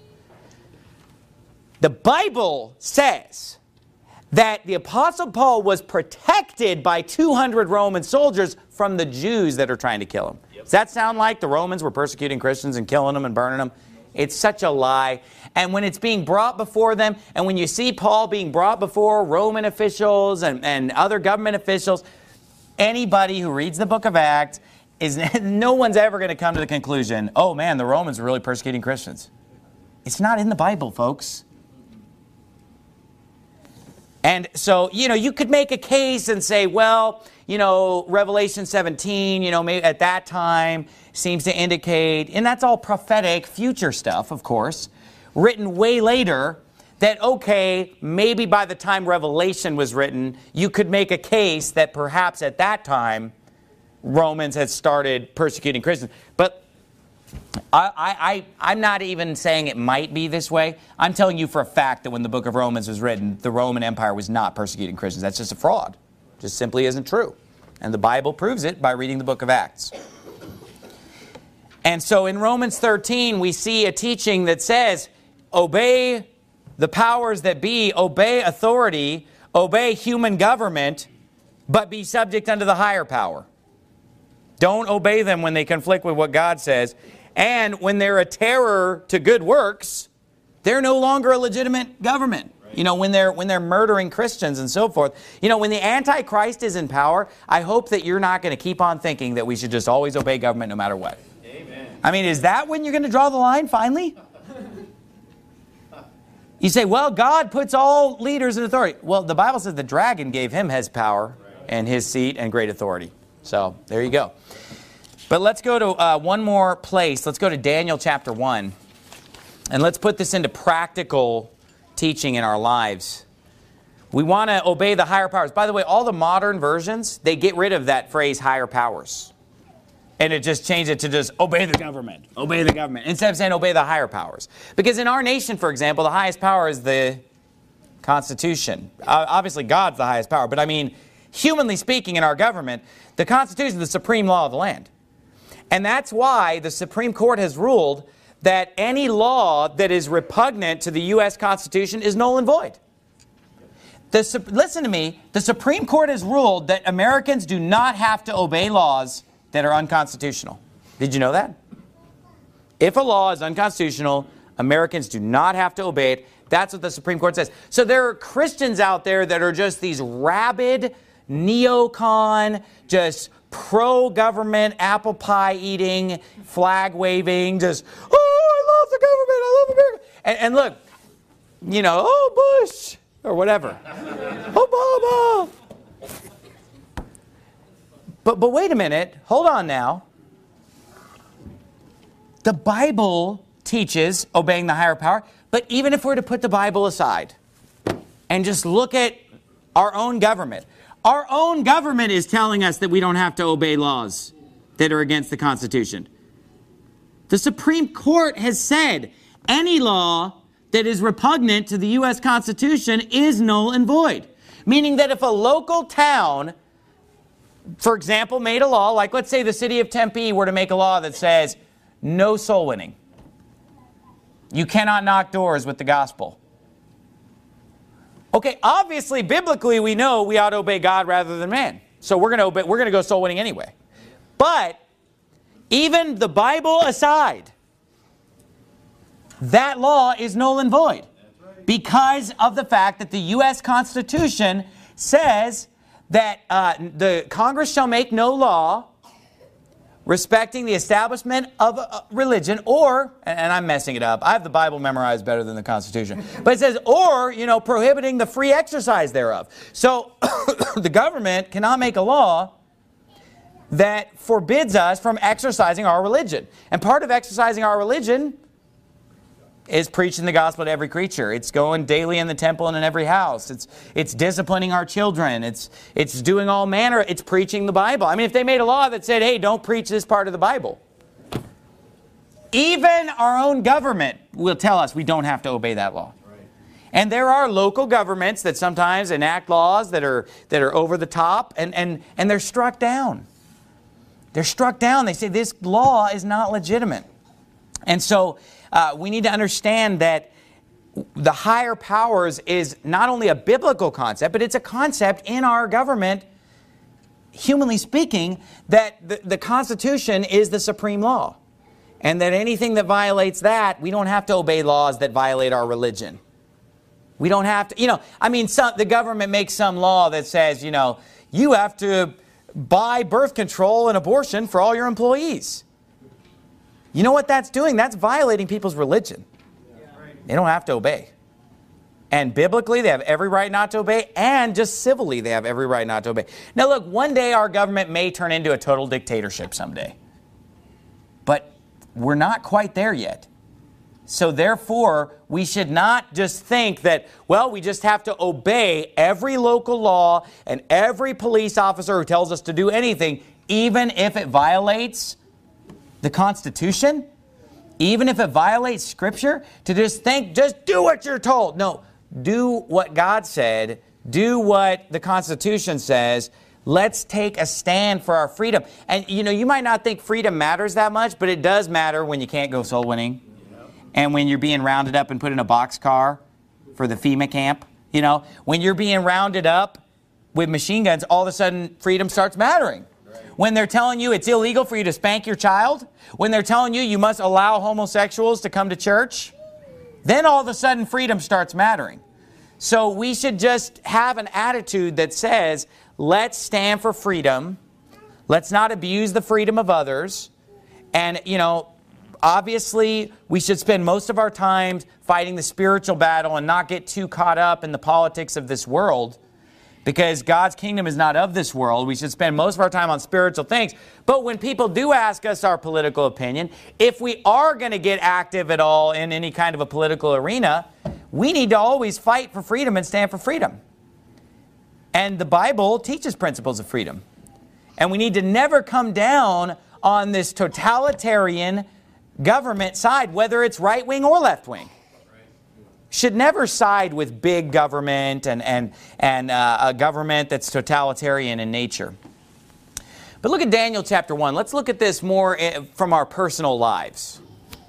The Bible says that the Apostle Paul was protected by two hundred Roman soldiers from the Jews that are trying to kill him. Yep. Does that sound like the Romans were persecuting Christians and killing them and burning them? It's such a lie. And when it's being brought before them, and when you see Paul being brought before Roman officials and, and other government officials, anybody who reads the book of Acts, is no one's ever going to come to the conclusion, oh man, the Romans were really persecuting Christians. It's not in the Bible, folks. And so, you know, you could make a case and say, well, you know, Revelation seventeen, you know, maybe at that time seems to indicate, and that's all prophetic future stuff, of course, written way later, that, okay, maybe by the time Revelation was written, you could make a case that perhaps at that time, Romans had started persecuting Christians. But I, I, I'm not even saying it might be this way. I'm telling you for a fact that when the book of Romans was written, the Roman Empire was not persecuting Christians. That's just a fraud. It just simply isn't true. And the Bible proves it by reading the book of Acts. And so in Romans thirteen, we see a teaching that says, obey the powers that be, obey authority, obey human government, but be subject unto the higher power. Don't obey them when they conflict with what God says. And when they're a terror to good works, they're no longer a legitimate government. Right. You know, when they're when they're murdering Christians and so forth. You know, when the Antichrist is in power, I hope that you're not going to keep on thinking that we should just always obey government no matter what. Amen. I mean, is that when you're going to draw the line finally? You say, well, God puts all leaders in authority. Well, the Bible says the dragon gave him his power right. and his seat and great authority. So, there you go. But let's go to uh, one more place. Let's go to Daniel chapter one. And let's put this into practical teaching in our lives. We want to obey the higher powers. By the way, all the modern versions, they get rid of that phrase, higher powers. And it just changed it to just obey the government. Obey the government. Instead of saying obey the higher powers. Because in our nation, for example, the highest power is the Constitution. Uh, obviously, God's the highest power. But I mean, humanly speaking, in our government, the Constitution is the supreme law of the land. And that's why the Supreme Court has ruled that any law that is repugnant to the U S Constitution is null and void. The, listen to me, the Supreme Court has ruled that Americans do not have to obey laws that are unconstitutional. Did you know that? If a law is unconstitutional, Americans do not have to obey it. That's what the Supreme Court says. So there are Christians out there that are just these rabid, neocon, just pro-government, apple pie eating, flag waving, just, oh, I love the government, I love America. And, and look, you know, oh, Bush, or whatever. Obama. But, but wait a minute, hold on now. The Bible teaches obeying the higher power, but even if we're to put the Bible aside and just look at our own government, our own government is telling us that we don't have to obey laws that are against the Constitution. The Supreme Court has said any law that is repugnant to the U S Constitution is null and void. Meaning that if a local town, for example, made a law, like let's say the city of Tempe were to make a law that says no soul winning. You cannot knock doors with the gospel. Okay, obviously, biblically, we know we ought to obey God rather than man. So we're going to we're going to go soul winning anyway. But even the Bible aside, that law is null and void because of the fact that the U S Constitution says that uh, the Congress shall make no law respecting the establishment of a religion, or, and I'm messing it up, I have the Bible memorized better than the Constitution, but it says, or, you know, prohibiting the free exercise thereof. So the government cannot make a law that forbids us from exercising our religion. And part of exercising our religion is preaching the gospel to every creature. It's going daily in the temple and in every house. It's it's disciplining our children. It's it's doing all manner. It's preaching the Bible. I mean, if they made a law that said, hey, don't preach this part of the Bible, even our own government will tell us we don't have to obey that law. Right. And there are local governments that sometimes enact laws that are that are over the top, and and and they're struck down. They're struck down. They say this law is not legitimate. And so Uh, we need to understand that the higher powers is not only a biblical concept, but it's a concept in our government, humanly speaking, that the, the Constitution is the supreme law. And that anything that violates that, we don't have to obey laws that violate our religion. We don't have to, you know, I mean, some, the government makes some law that says, you know, you have to buy birth control and abortion for all your employees. You know what that's doing? That's violating people's religion. They don't have to obey. And biblically, they have every right not to obey. And just civilly, they have every right not to obey. Now look, one day our government may turn into a total dictatorship someday. But we're not quite there yet. So therefore, we should not just think that, well, we just have to obey every local law and every police officer who tells us to do anything, even if it violates the Constitution, even if it violates Scripture, to just think, just do what you're told. No, do what God said. Do what the Constitution says. Let's take a stand for our freedom. And, you know, you might not think freedom matters that much, but it does matter when you can't go soul winning. And when you're being rounded up and put in a boxcar for the FEMA camp. You know, when you're being rounded up with machine guns, all of a sudden freedom starts mattering. When they're telling you it's illegal for you to spank your child, when they're telling you you must allow homosexuals to come to church, then all of a sudden freedom starts mattering. So we should just have an attitude that says, let's stand for freedom. Let's not abuse the freedom of others. And, you know, obviously we should spend most of our time fighting the spiritual battle and not get too caught up in the politics of this world. Because God's kingdom is not of this world. We should spend most of our time on spiritual things. But when people do ask us our political opinion, if we are going to get active at all in any kind of a political arena, we need to always fight for freedom and stand for freedom. And the Bible teaches principles of freedom. And we need to never come down on this totalitarian government side, whether it's right wing or left wing. Should never side with big government and, and, and uh, a government that's totalitarian in nature. But look at Daniel chapter one. Let's look at this more from our personal lives.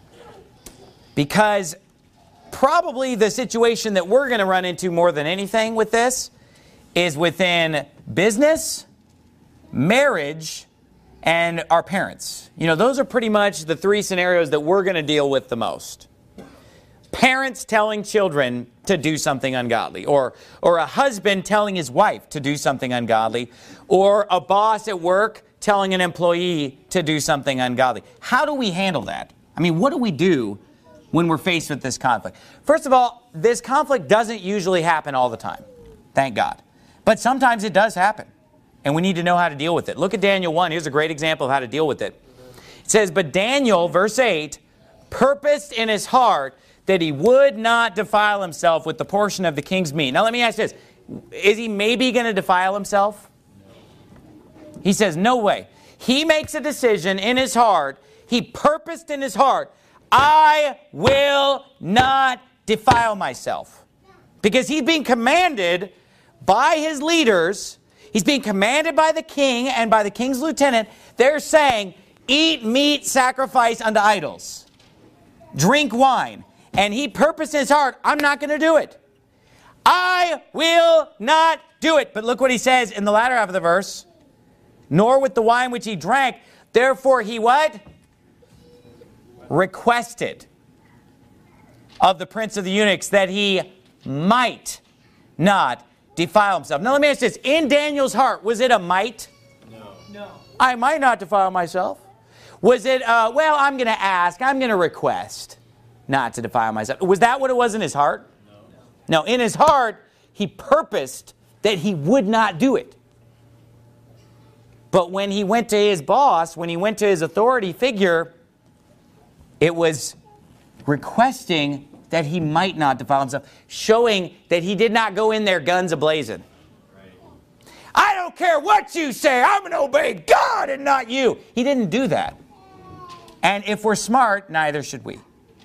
Because probably the situation that we're going to run into more than anything with this is within business, marriage, and our parents. You know, those are pretty much the three scenarios that we're going to deal with the most. Parents telling children to do something ungodly, or, or a husband telling his wife to do something ungodly, or a boss at work telling an employee to do something ungodly. How do we handle that? I mean, what do we do when we're faced with this conflict? First of all, this conflict doesn't usually happen all the time. Thank God. But sometimes it does happen, and we need to know how to deal with it. Look at Daniel one. Here's a great example of how to deal with it. It says, but Daniel, verse eight, purposed in his heart that he would not defile himself with the portion of the king's meat. Now let me ask this. Is he maybe going to defile himself? He says, no way. He makes a decision in his heart. He purposed in his heart, I will not defile myself. Because he's being commanded by his leaders. He's being commanded by the king and by the king's lieutenant. They're saying, eat meat sacrificed unto idols. Drink wine. And he purposed in his heart, I'm not going to do it. I will not do it. But look what he says in the latter half of the verse. nor with the wine which he drank. Therefore he what? Requested of the prince of the eunuchs that he might not defile himself. Now let me ask this. In Daniel's heart, was it a might? No. No. I might not defile myself. Was it, uh, well, I'm going to ask, I'm going to request not to defile myself. Was that what it was in his heart? No. No, in his heart, he purposed that he would not do it. But when he went to his boss, when he went to his authority figure, it was requesting that he might not defile himself, showing that he did not go in there guns a-blazing. Right. I don't care what you say, I'm going to obey God and not you. He didn't do that. And if we're smart, neither should we.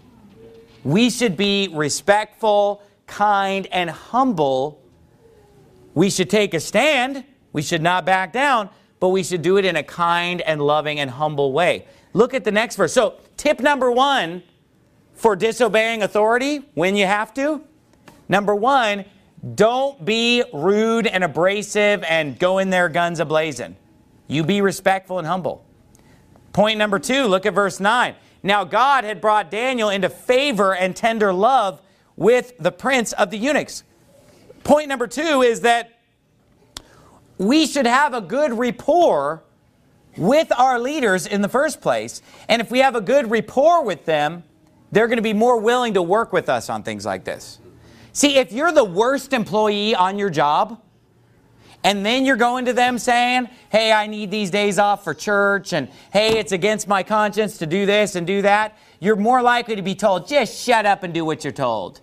We should be respectful, kind, and humble. We should take a stand. We should not back down, but we should do it in a kind and loving and humble way. Look at the next verse. So, tip number one for disobeying authority when you have to. Number one, don't be rude and abrasive and go in there guns a-blazing. You be respectful and humble. Point number two, look at verse nine. Now God had brought Daniel into favor and tender love with the prince of the eunuchs. Point number two is that we should have a good rapport with our leaders in the first place. And if we have a good rapport with them, they're going to be more willing to work with us on things like this. See, if you're the worst employee on your job, and then you're going to them saying, hey, I need these days off for church, and hey, it's against my conscience to do this and do that, you're more likely to be told, just shut up and do what you're told.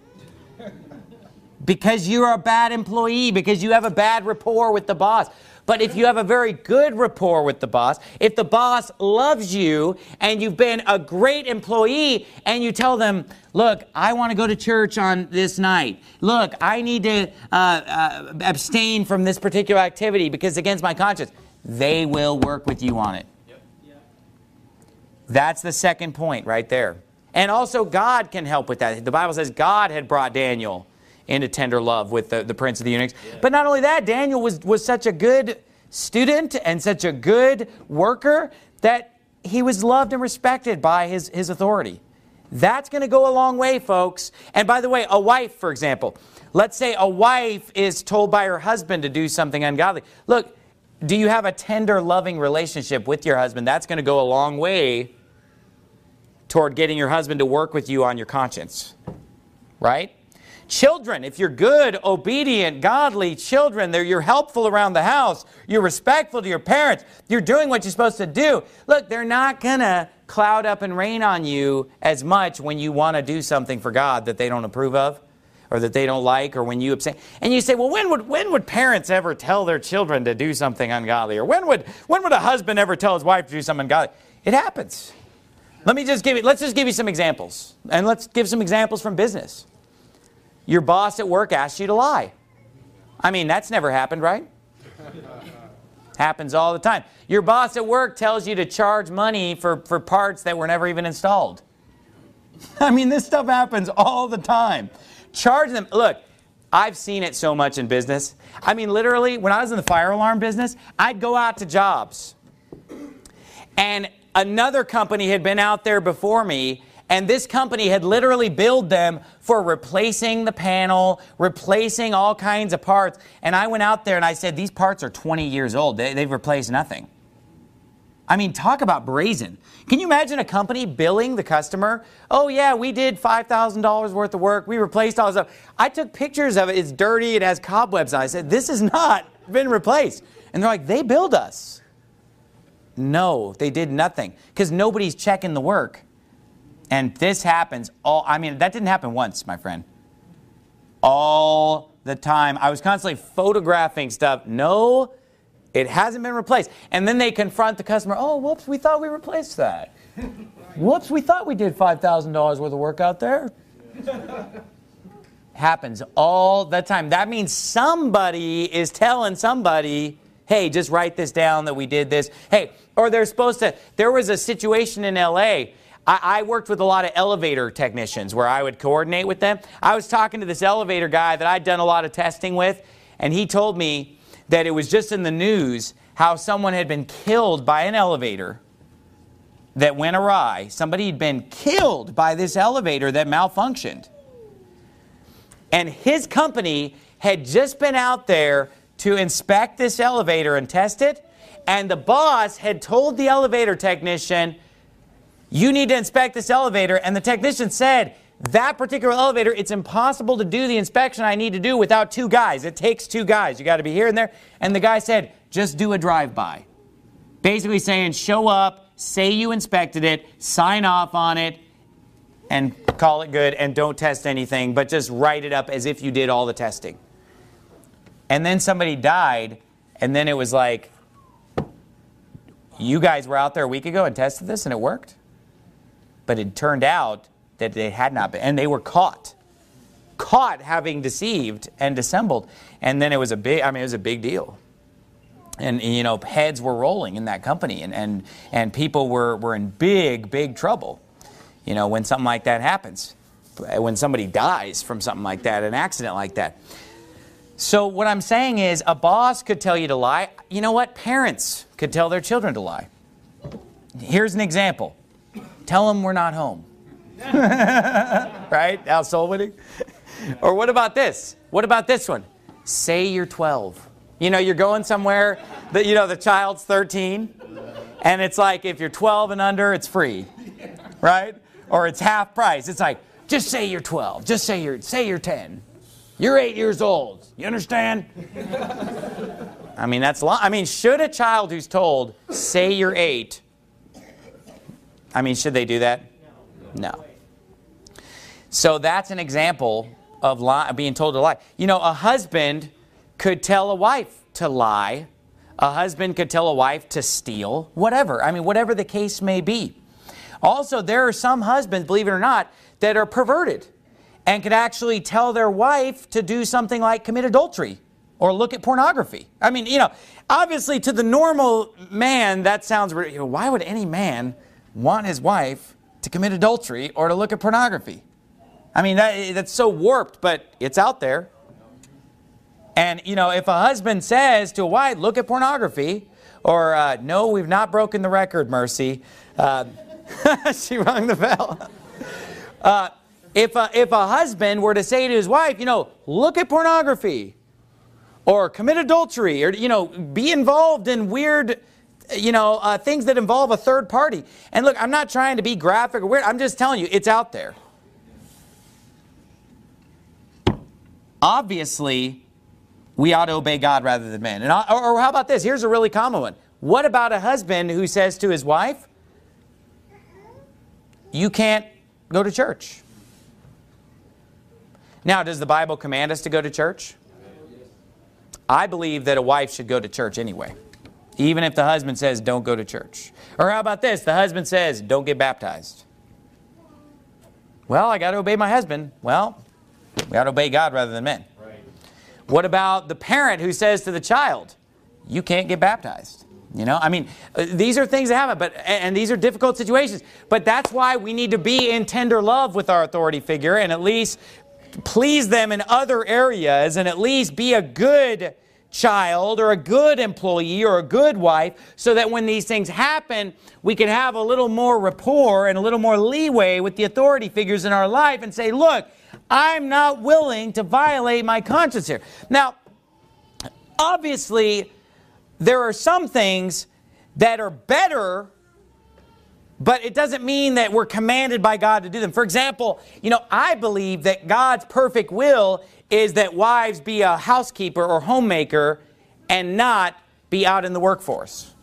Because you're a bad employee, because you have a bad rapport with the boss. But if you have a very good rapport with the boss, if the boss loves you and you've been a great employee and you tell them, look, I want to go to church on this night. Look, I need to uh, uh, abstain from this particular activity because it's against my conscience. They will work with you on it. Yep. Yeah. That's the second point right there. And also God can help with that. The Bible says God had brought Daniel into tender love with the, the prince of the eunuchs. Yeah. But not only that, Daniel was, was such a good student and such a good worker that he was loved and respected by his, his authority. That's going to go a long way, folks. And by the way, a wife, for example, let's say a wife is told by her husband to do something ungodly. Look, do you have a tender, loving relationship with your husband? That's going to go a long way toward getting your husband to work with you on your conscience. Right? Children, if you're good, obedient, godly children, they're, you're helpful around the house, you're respectful to your parents, you're doing what you're supposed to do. Look, they're not going to cloud up and rain on you as much when you want to do something for God that they don't approve of or that they don't like, or when you abstain. And you say, well, when would when would parents ever tell their children to do something ungodly? Or when would when would a husband ever tell his wife to do something ungodly? It happens. Let me just give you, let's just give you some examples. And let's give some examples from business. Your boss at work asks you to lie. I mean, that's never happened, right? Happens all the time. Your boss at work tells you to charge money for, for parts that were never even installed. I mean, this stuff happens all the time. Charge them. Look, I've seen it so much in business. I mean, literally, when I was in the fire alarm business, I'd go out to jobs. And another company had been out there before me, and this company had literally billed them for replacing the panel, replacing all kinds of parts. And I went out there and I said, these parts are twenty years old. They, they've replaced nothing. I mean, talk about brazen. Can you imagine a company billing the customer? Oh, yeah, we did five thousand dollars worth of work. We replaced all this stuff. I took pictures of it. It's dirty. It has cobwebs on it. I said, this has not been replaced. And they're like, they billed us. No, they did nothing because nobody's checking the work. And this happens all, I mean, that didn't happen once, my friend. All the time. I was constantly photographing stuff. No, it hasn't been replaced. And then they confront the customer. Oh, whoops, we thought we replaced that. Whoops, we thought we did five thousand dollars worth of work out there. Happens all the time. That means somebody is telling somebody, hey, just write this down that we did this. Hey, or they're supposed to, there was a situation in L A I, I worked with a lot of elevator technicians where I would coordinate with them. I was talking to this elevator guy that I'd done a lot of testing with, and he told me that it was just in the news how someone had been killed by an elevator that went awry. Somebody had been killed by this elevator that malfunctioned. And his company had just been out there to inspect this elevator and test it. And the boss had told the elevator technician, you need to inspect this elevator. And the technician said, that particular elevator, it's impossible to do the inspection I need to do without two guys. It takes two guys. You got to be here and there. And the guy said, just do a drive-by. Basically saying, show up, say you inspected it, sign off on it, and call it good, and don't test anything, but just write it up as if you did all the testing. And then somebody died, and then it was like, you guys were out there a week ago and tested this, and it worked? But it turned out that they had not been, and they were caught. Caught having deceived and dissembled. And then it was a big, I mean, it was a big deal. And, you know, heads were rolling in that company, and, and, and people were, were in big, big trouble, you know, when something like that happens. When somebody dies from something like that, an accident like that. So what I'm saying is, a boss could tell you to lie. You know what? Parents could tell their children to lie. Here's an example. Tell them we're not home. Right? Al soul winning? Or what about this? What about this one? Say you're twelve. You know, you're going somewhere, that, you know, the child's thirteen, and it's like, if you're twelve and under, it's free, right? Or it's half price. It's like, just say you're twelve. Just say you're, say you're ten. You're eight years old. You understand? I mean, that's long. I mean, should a child who's told, say you're eight, I mean, should they do that? No. So that's an example of lie, being told to lie. You know, a husband could tell a wife to lie. A husband could tell a wife to steal. Whatever. I mean, whatever the case may be. Also, there are some husbands, believe it or not, that are perverted and could actually tell their wife to do something like commit adultery or look at pornography. I mean, you know, obviously to the normal man, that sounds, you know, why would any man want his wife to commit adultery or to look at pornography? I mean, that, that's so warped, but it's out there. And, you know, if a husband says to a wife, look at pornography, or, uh, no, we've not broken the record, Mercy. Uh, she rung the bell. Uh, if, a, if a husband were to say to his wife, you know, look at pornography, or commit adultery, or, you know, be involved in weird, you know, uh, things that involve a third party. And look, I'm not trying to be graphic or weird. I'm just telling you, it's out there. Obviously, we ought to obey God rather than men. And, or, or how about this? Here's a really common one. What about a husband who says to his wife, you can't go to church? Now, does the Bible command us to go to church? I believe that a wife should go to church anyway, even if the husband says, don't go to church. Or how about this? The husband says, don't get baptized. Well, I got to obey my husband. Well, we ought to obey God rather than men. Right. What about the parent who says to the child, you can't get baptized? You know, I mean, uh, these are things that happen, but and, and these are difficult situations. But that's why we need to be in tender love with our authority figure and at least please them in other areas and at least be a good child or a good employee or a good wife so that when these things happen, we can have a little more rapport and a little more leeway with the authority figures in our life and say, look, I'm not willing to violate my conscience here. Now, obviously, there are some things that are better, but it doesn't mean that we're commanded by God to do them. For example, you know, I believe that God's perfect will is that wives be a housekeeper or homemaker and not be out in the workforce.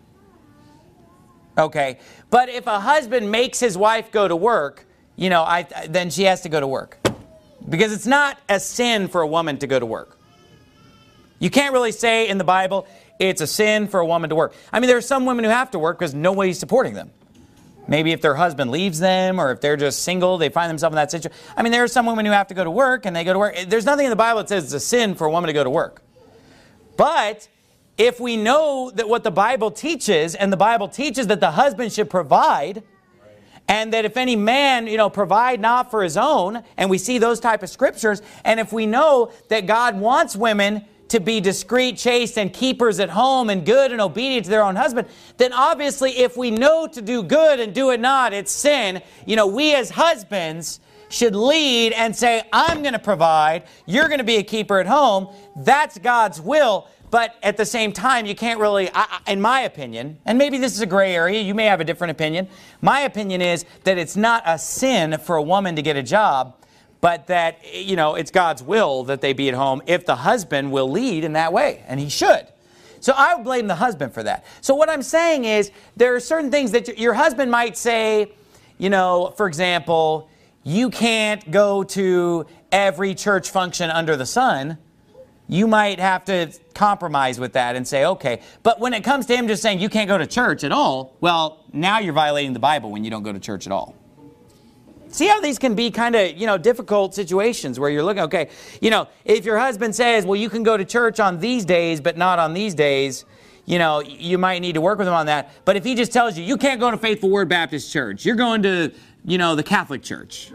Okay, but if a husband makes his wife go to work, you know, I, then she has to go to work. Because it's not a sin for a woman to go to work. You can't really say in the Bible, it's a sin for a woman to work. I mean, there are some women who have to work because nobody's supporting them. Maybe if their husband leaves them or if they're just single, they find themselves in that situation. I mean, there are some women who have to go to work and they go to work. There's nothing in the Bible that says it's a sin for a woman to go to work. But if we know that what the Bible teaches, and the Bible teaches that the husband should provide, and that if any man, you know, provide not for his own, and we see those type of scriptures, and if we know that God wants women to be discreet, chaste, and keepers at home and good and obedient to their own husband, then obviously if we know to do good and do it not, it's sin. You know, we as husbands should lead and say, I'm going to provide, you're going to be a keeper at home. That's God's will. But at the same time, you can't really, I, in my opinion, and maybe this is a gray area, you may have a different opinion. My opinion is that it's not a sin for a woman to get a job, but that, you know, it's God's will that they be at home if the husband will lead in that way, and he should. So I would blame the husband for that. So what I'm saying is there are certain things that your husband might say, you know, for example, you can't go to every church function under the sun. You might have to compromise with that and say, okay. But when it comes to him just saying you can't go to church at all, well, now you're violating the Bible when you don't go to church at all. See how these can be kind of, you know, difficult situations where you're looking, okay, you know, if your husband says, well, you can go to church on these days, but not on these days, you know, you might need to work with him on that. But if he just tells you, you can't go to Faithful Word Baptist Church, you're going to, you know, the Catholic Church.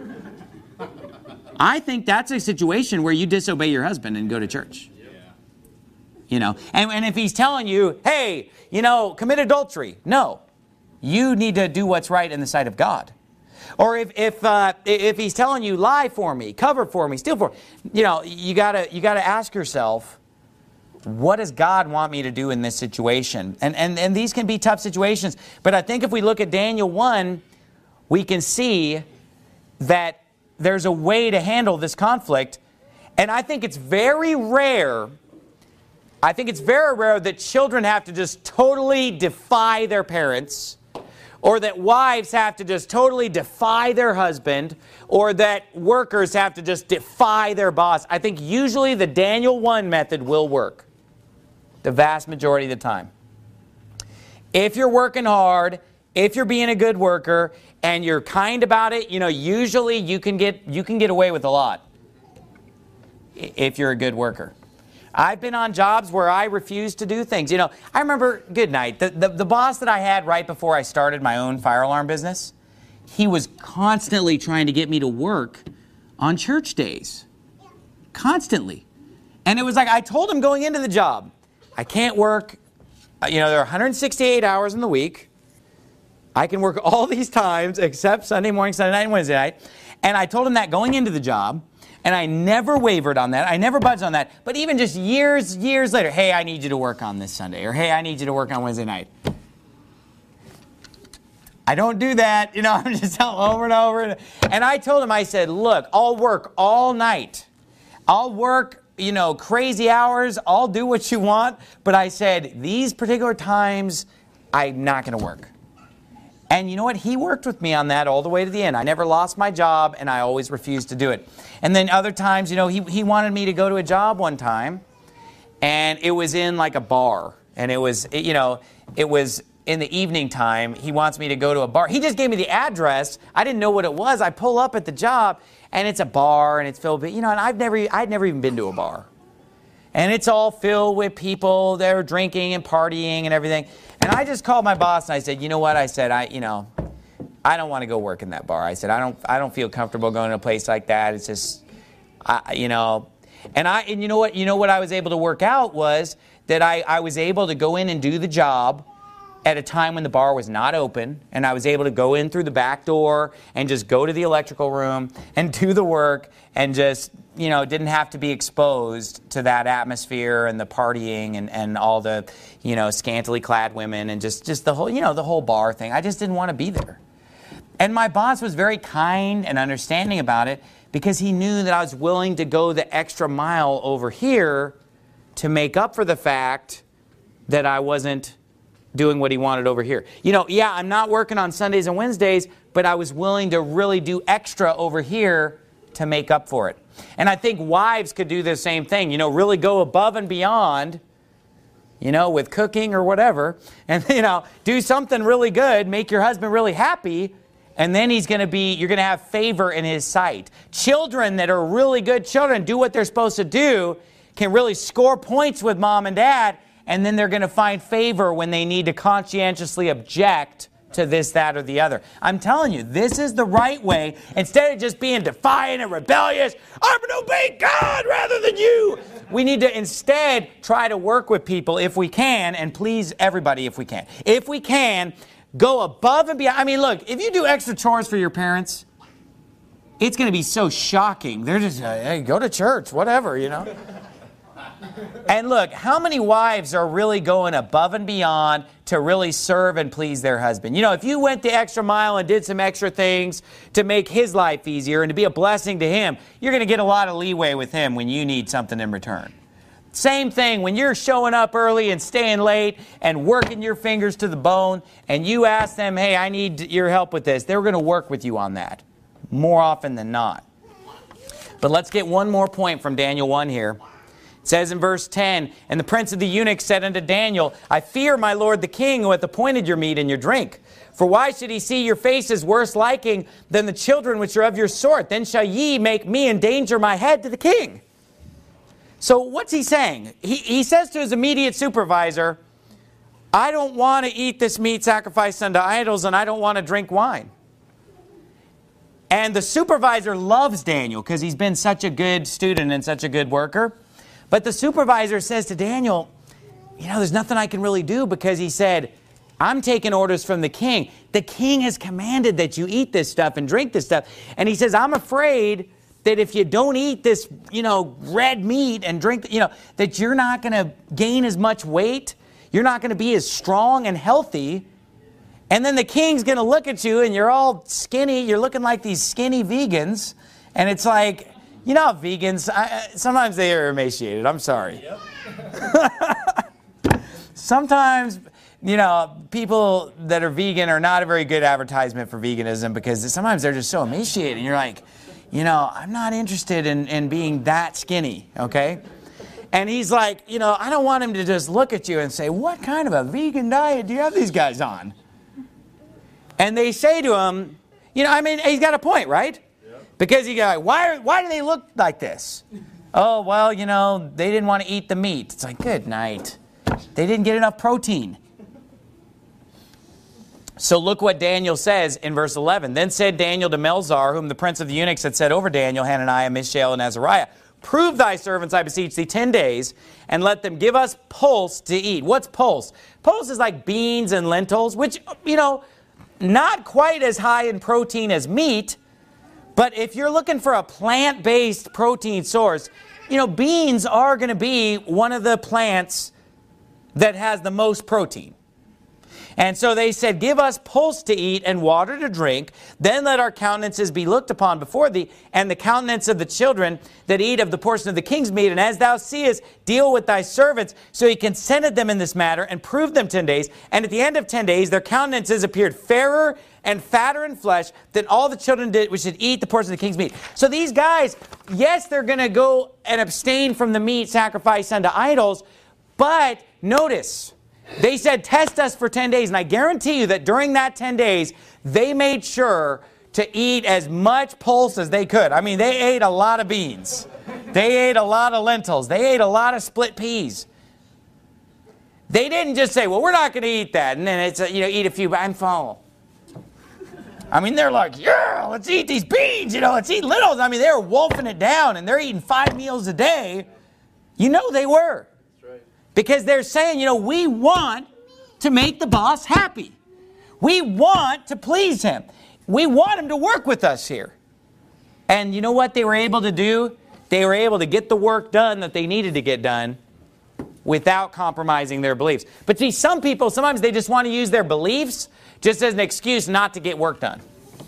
I think that's a situation where you disobey your husband and go to church. Yeah. You know, and, and if he's telling you, hey, you know, commit adultery. No, you need to do what's right in the sight of God. Or if if uh, if he's telling you, lie for me, cover for me, steal for me, you know, you gotta you gotta ask yourself, what does God want me to do in this situation? And and and these can be tough situations. But I think if we look at Daniel one, we can see that there's a way to handle this conflict. And I think it's very rare, I think it's very rare that children have to just totally defy their parents, or that wives have to just totally defy their husband, or that workers have to just defy their boss. I think usually the Daniel one method will work the vast majority of the time. If you're working hard, if you're being a good worker, and you're kind about it, you know, usually you can get you can get away with a lot if you're a good worker. I've been on jobs where I refused to do things. You know, I remember, good night, the, the, the boss that I had right before I started my own fire alarm business, he was constantly trying to get me to work on church days. Constantly. And it was like, I told him going into the job, I can't work, you know, there are one hundred sixty-eight hours in the week. I can work all these times except Sunday morning, Sunday night, and Wednesday night. And I told him that going into the job, and I never wavered on that. I never budged on that. But even just years, years later, hey, I need you to work on this Sunday, or hey, I need you to work on Wednesday night. I don't do that. You know, I'm just telling over and over. And I told him, I said, look, I'll work all night. I'll work, you know, crazy hours. I'll do what you want. But I said, these particular times, I'm not going to work. And you know what? He worked with me on that all the way to the end. I never lost my job, and I always refused to do it. And then other times, you know, he, he wanted me to go to a job one time, and it was in like a bar. And it was, you know, it was in the evening time. He wants me to go to a bar. He just gave me the address. I didn't know what it was. I pull up at the job, and it's a bar, and it's filled with, you know, and I've never, I'd never even been to a bar. And it's all filled with people. They're drinking and partying and everything. And I just called my boss and I said, you know what? I said, I, you know, I don't want to go work in that bar. I said, I don't, I don't feel comfortable going to a place like that. It's just, I, you know, and I, and you know what? You know what I was able to work out was that I, I was able to go in and do the job at a time when the bar was not open, and I was able to go in through the back door and just go to the electrical room and do the work and just, you know, didn't have to be exposed to that atmosphere and the partying and, and all the, you know, scantily clad women and just, just the whole, you know, the whole bar thing. I just didn't want to be there. And my boss was very kind and understanding about it because he knew that I was willing to go the extra mile over here to make up for the fact that I wasn't doing what he wanted over here. You know, yeah, I'm not working on Sundays and Wednesdays, but I was willing to really do extra over here to make up for it. And I think wives could do the same thing, you know, really go above and beyond, you know, with cooking or whatever, and, you know, do something really good, make your husband really happy, and then he's going to be, you're going to have favor in his sight. Children that are really good children, do what they're supposed to do, can really score points with mom and dad, and then they're going to find favor when they need to conscientiously object to this, that, or the other. I'm telling you, this is the right way. Instead of just being defiant and rebellious, I'm going to obey God rather than you. We need to instead try to work with people if we can and please everybody if we can. If we can, go above and beyond. I mean, look, if you do extra chores for your parents, it's going to be so shocking. They're just, hey, go to church, whatever, you know. And look, how many wives are really going above and beyond to really serve and please their husband? You know, if you went the extra mile and did some extra things to make his life easier and to be a blessing to him, you're going to get a lot of leeway with him when you need something in return. Same thing when you're showing up early and staying late and working your fingers to the bone and you ask them, hey, I need your help with this. They're going to work with you on that more often than not. But let's get one more point from Daniel one here. It says in verse ten, and the prince of the eunuchs said unto Daniel, I fear my lord the king who hath appointed your meat and your drink. For why should he see your faces worse liking than the children which are of your sort? Then shall ye make me endanger my head to the king. So what's he saying? He, he says to his immediate supervisor, I don't want to eat this meat sacrificed unto idols, and I don't want to drink wine. And the supervisor loves Daniel because he's been such a good student and such a good worker. But the supervisor says to Daniel, you know, there's nothing I can really do because he said, I'm taking orders from the king. The king has commanded that you eat this stuff and drink this stuff. And he says, I'm afraid that if you don't eat this, you know, red meat and drink, you know, that you're not going to gain as much weight. You're not going to be as strong and healthy. And then the king's going to look at you and you're all skinny. You're looking like these skinny vegans. And it's like, you know how vegans, I, sometimes they are emaciated. I'm sorry. Yep. Sometimes, you know, people that are vegan are not a very good advertisement for veganism because sometimes they're just so emaciated. And you're like, you know, I'm not interested in, in being that skinny, okay? And he's like, you know, I don't want him to just look at you and say, what kind of a vegan diet do you have these guys on? And they say to him, you know, I mean, he's got a point, right? Because you go, why, why do they look like this? Oh, well, you know, they didn't want to eat the meat. It's like, good night. They didn't get enough protein. So look what Daniel says in verse eleven. Then said Daniel to Melzar, whom the prince of the eunuchs had set over Daniel, Hananiah, Mishael, and Azariah, prove thy servants, I beseech thee, ten days, and let them give us pulse to eat. What's pulse? Pulse is like beans and lentils, which, you know, not quite as high in protein as meat. But if you're looking for a plant-based protein source, you know, beans are going to be one of the plants that has the most protein. And so they said, give us pulse to eat and water to drink. Then let our countenances be looked upon before thee, and the countenance of the children that eat of the portion of the king's meat. And as thou seest, deal with thy servants. So he consented them in this matter and proved them ten days. And at the end of ten days, their countenances appeared fairer and fatter in flesh than all the children did which should eat the portion of the king's meat. So these guys, yes, they're going to go and abstain from the meat sacrificed unto idols. But notice, they said, test us for ten days. And I guarantee you that during that ten days, they made sure to eat as much pulse as they could. I mean, they ate a lot of beans. They ate a lot of lentils. They ate a lot of split peas. They didn't just say, well, we're not going to eat that. And then it's, a, you know, eat a few, but I'm full. I mean, they're like, yeah, let's eat these beans. You know, let's eat lentils. I mean, they were wolfing it down and they're eating five meals a day. You know they were. Because they're saying, you know, we want to make the boss happy. We want to please him. We want him to work with us here. And you know what they were able to do? They were able to get the work done that they needed to get done without compromising their beliefs. But see, some people, sometimes they just want to use their beliefs just as an excuse not to get work done.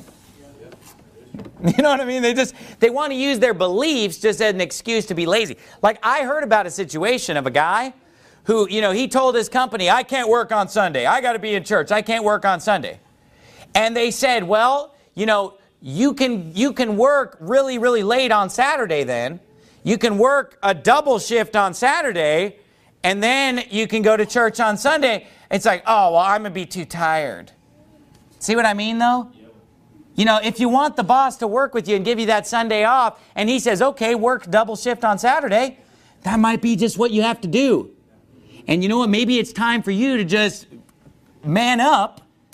You know what I mean? They just, they want to use their beliefs just as an excuse to be lazy. Like I heard about a situation of a guy who, you know, he told his company, I can't work on Sunday. I got to be in church. I can't work on Sunday. And they said, well, you know, you can, you can work really, really late on Saturday then. You can work a double shift on Saturday, and then you can go to church on Sunday. It's like, oh, well, I'm going to be too tired. See what I mean, though? Yep. You know, if you want the boss to work with you and give you that Sunday off, and he says, okay, work double shift on Saturday, that might be just what you have to do. And you know what? Maybe it's time for you to just man up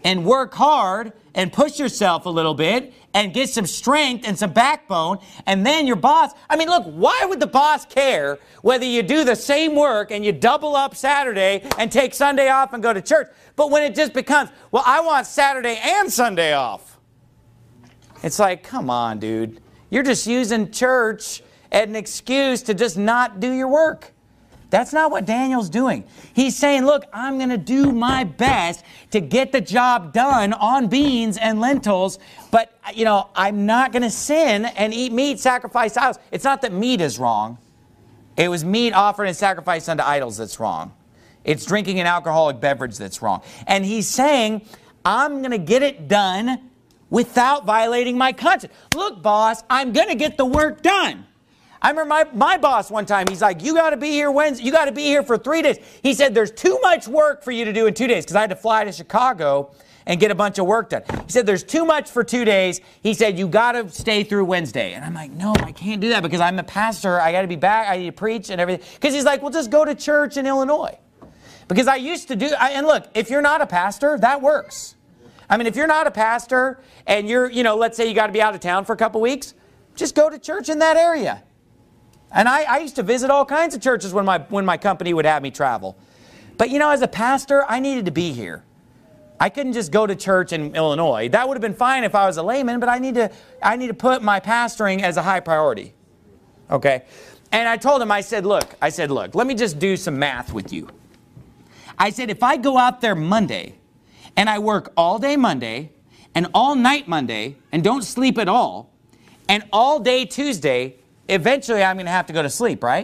and work hard and push yourself a little bit and get some strength and some backbone, and then your boss, I mean, look, why would the boss care whether you do the same work and you double up Saturday and take Sunday off and go to church? But when it just becomes, well, I want Saturday and Sunday off. It's like, come on, dude. You're just using church as an excuse to just not do your work. That's not what Daniel's doing. He's saying, look, I'm going to do my best to get the job done on beans and lentils, but, you know, I'm not going to sin and eat meat sacrificed to idols. It's not that meat is wrong. It was meat offered and sacrificed unto idols that's wrong. It's drinking an alcoholic beverage that's wrong. And he's saying, I'm going to get it done without violating my conscience. Look, boss, I'm going to get the work done. I remember my, my boss one time, he's like, you got to be here Wednesday. You got to be here for three days. He said, there's too much work for you to do in two days because I had to fly to Chicago and get a bunch of work done. He said, there's too much for two days. He said, you got to stay through Wednesday. And I'm like, no, I can't do that because I'm a pastor. I got to be back. I need to preach and everything. Because he's like, well, just go to church in Illinois. Because I used to do, I, and look, if you're not a pastor, that works. I mean, if you're not a pastor and you're, you know, let's say you got to be out of town for a couple weeks, just go to church in that area. And I, I used to visit all kinds of churches when my, when my company would have me travel. But, you know, as a pastor, I needed to be here. I couldn't just go to church in Illinois. That would have been fine if I was a layman, but I need to, I need to put my pastoring as a high priority. Okay? And I told him, I said, look, I said, look, let me just do some math with you. I said, if I go out there Monday and I work all day Monday and all night Monday and don't sleep at all and all day Tuesday, eventually I'm going to have to go to sleep, right?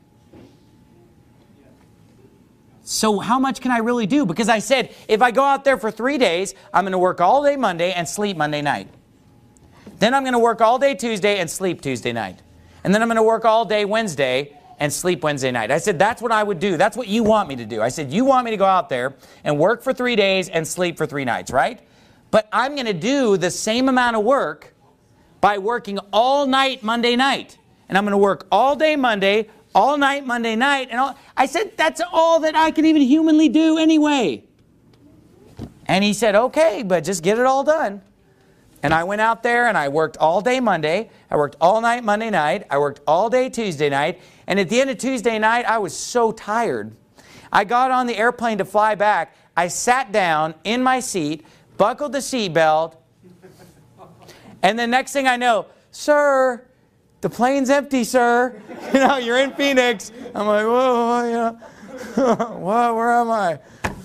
So how much can I really do? Because I said, if I go out there for three days, I'm going to work all day Monday and sleep Monday night. Then I'm going to work all day Tuesday and sleep Tuesday night. And then I'm going to work all day Wednesday and sleep Wednesday night. I said, that's what I would do. That's what you want me to do. I said, you want me to go out there and work for three days and sleep for three nights, right? But I'm going to do the same amount of work by working all night Monday night. And I'm going to work all day Monday, all night Monday night. And all. I said, that's all that I can even humanly do anyway. And he said, okay, but just get it all done. And I went out there and I worked all day Monday. I worked all night Monday night. I worked all day Tuesday night. And at the end of Tuesday night, I was so tired. I got on the airplane to fly back. I sat down in my seat, buckled the seatbelt. And the next thing I know, sir, the plane's empty, sir. You know, you're in Phoenix. I'm like, whoa, you know, what, where am I?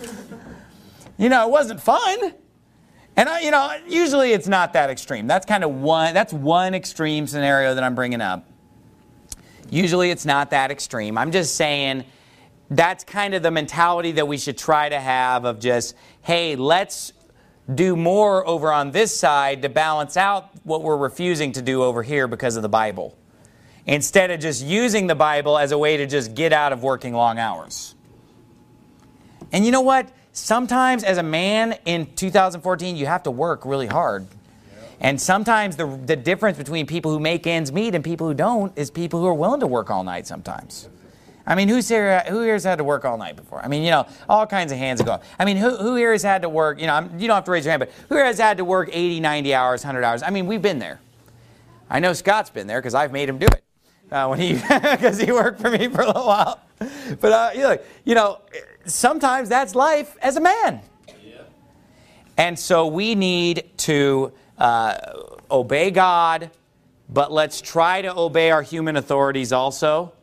You know, it wasn't fun. And, I, you know, usually it's not that extreme. That's kind of one, that's one extreme scenario that I'm bringing up. Usually it's not that extreme. I'm just saying that's kind of the mentality that we should try to have of just, hey, let's do more over on this side to balance out what we're refusing to do over here because of the Bible. Instead of just using the Bible as a way to just get out of working long hours. And you know what? Sometimes as a man in two thousand fourteen, you have to work really hard. And sometimes the, the difference between people who make ends meet and people who don't is people who are willing to work all night sometimes. I mean, who's here, who here has had to work all night before? I mean, you know, all kinds of hands go. I mean, who, who here has had to work, you know, I'm, you don't have to raise your hand, but who here has had to work eighty, ninety hours, one hundred hours? I mean, we've been there. I know Scott's been there because I've made him do it. Uh, when he, because he worked for me for a little while. But, uh, you know, you know, sometimes that's life as a man. Yeah. And so we need to uh, obey God, but let's try to obey our human authorities also.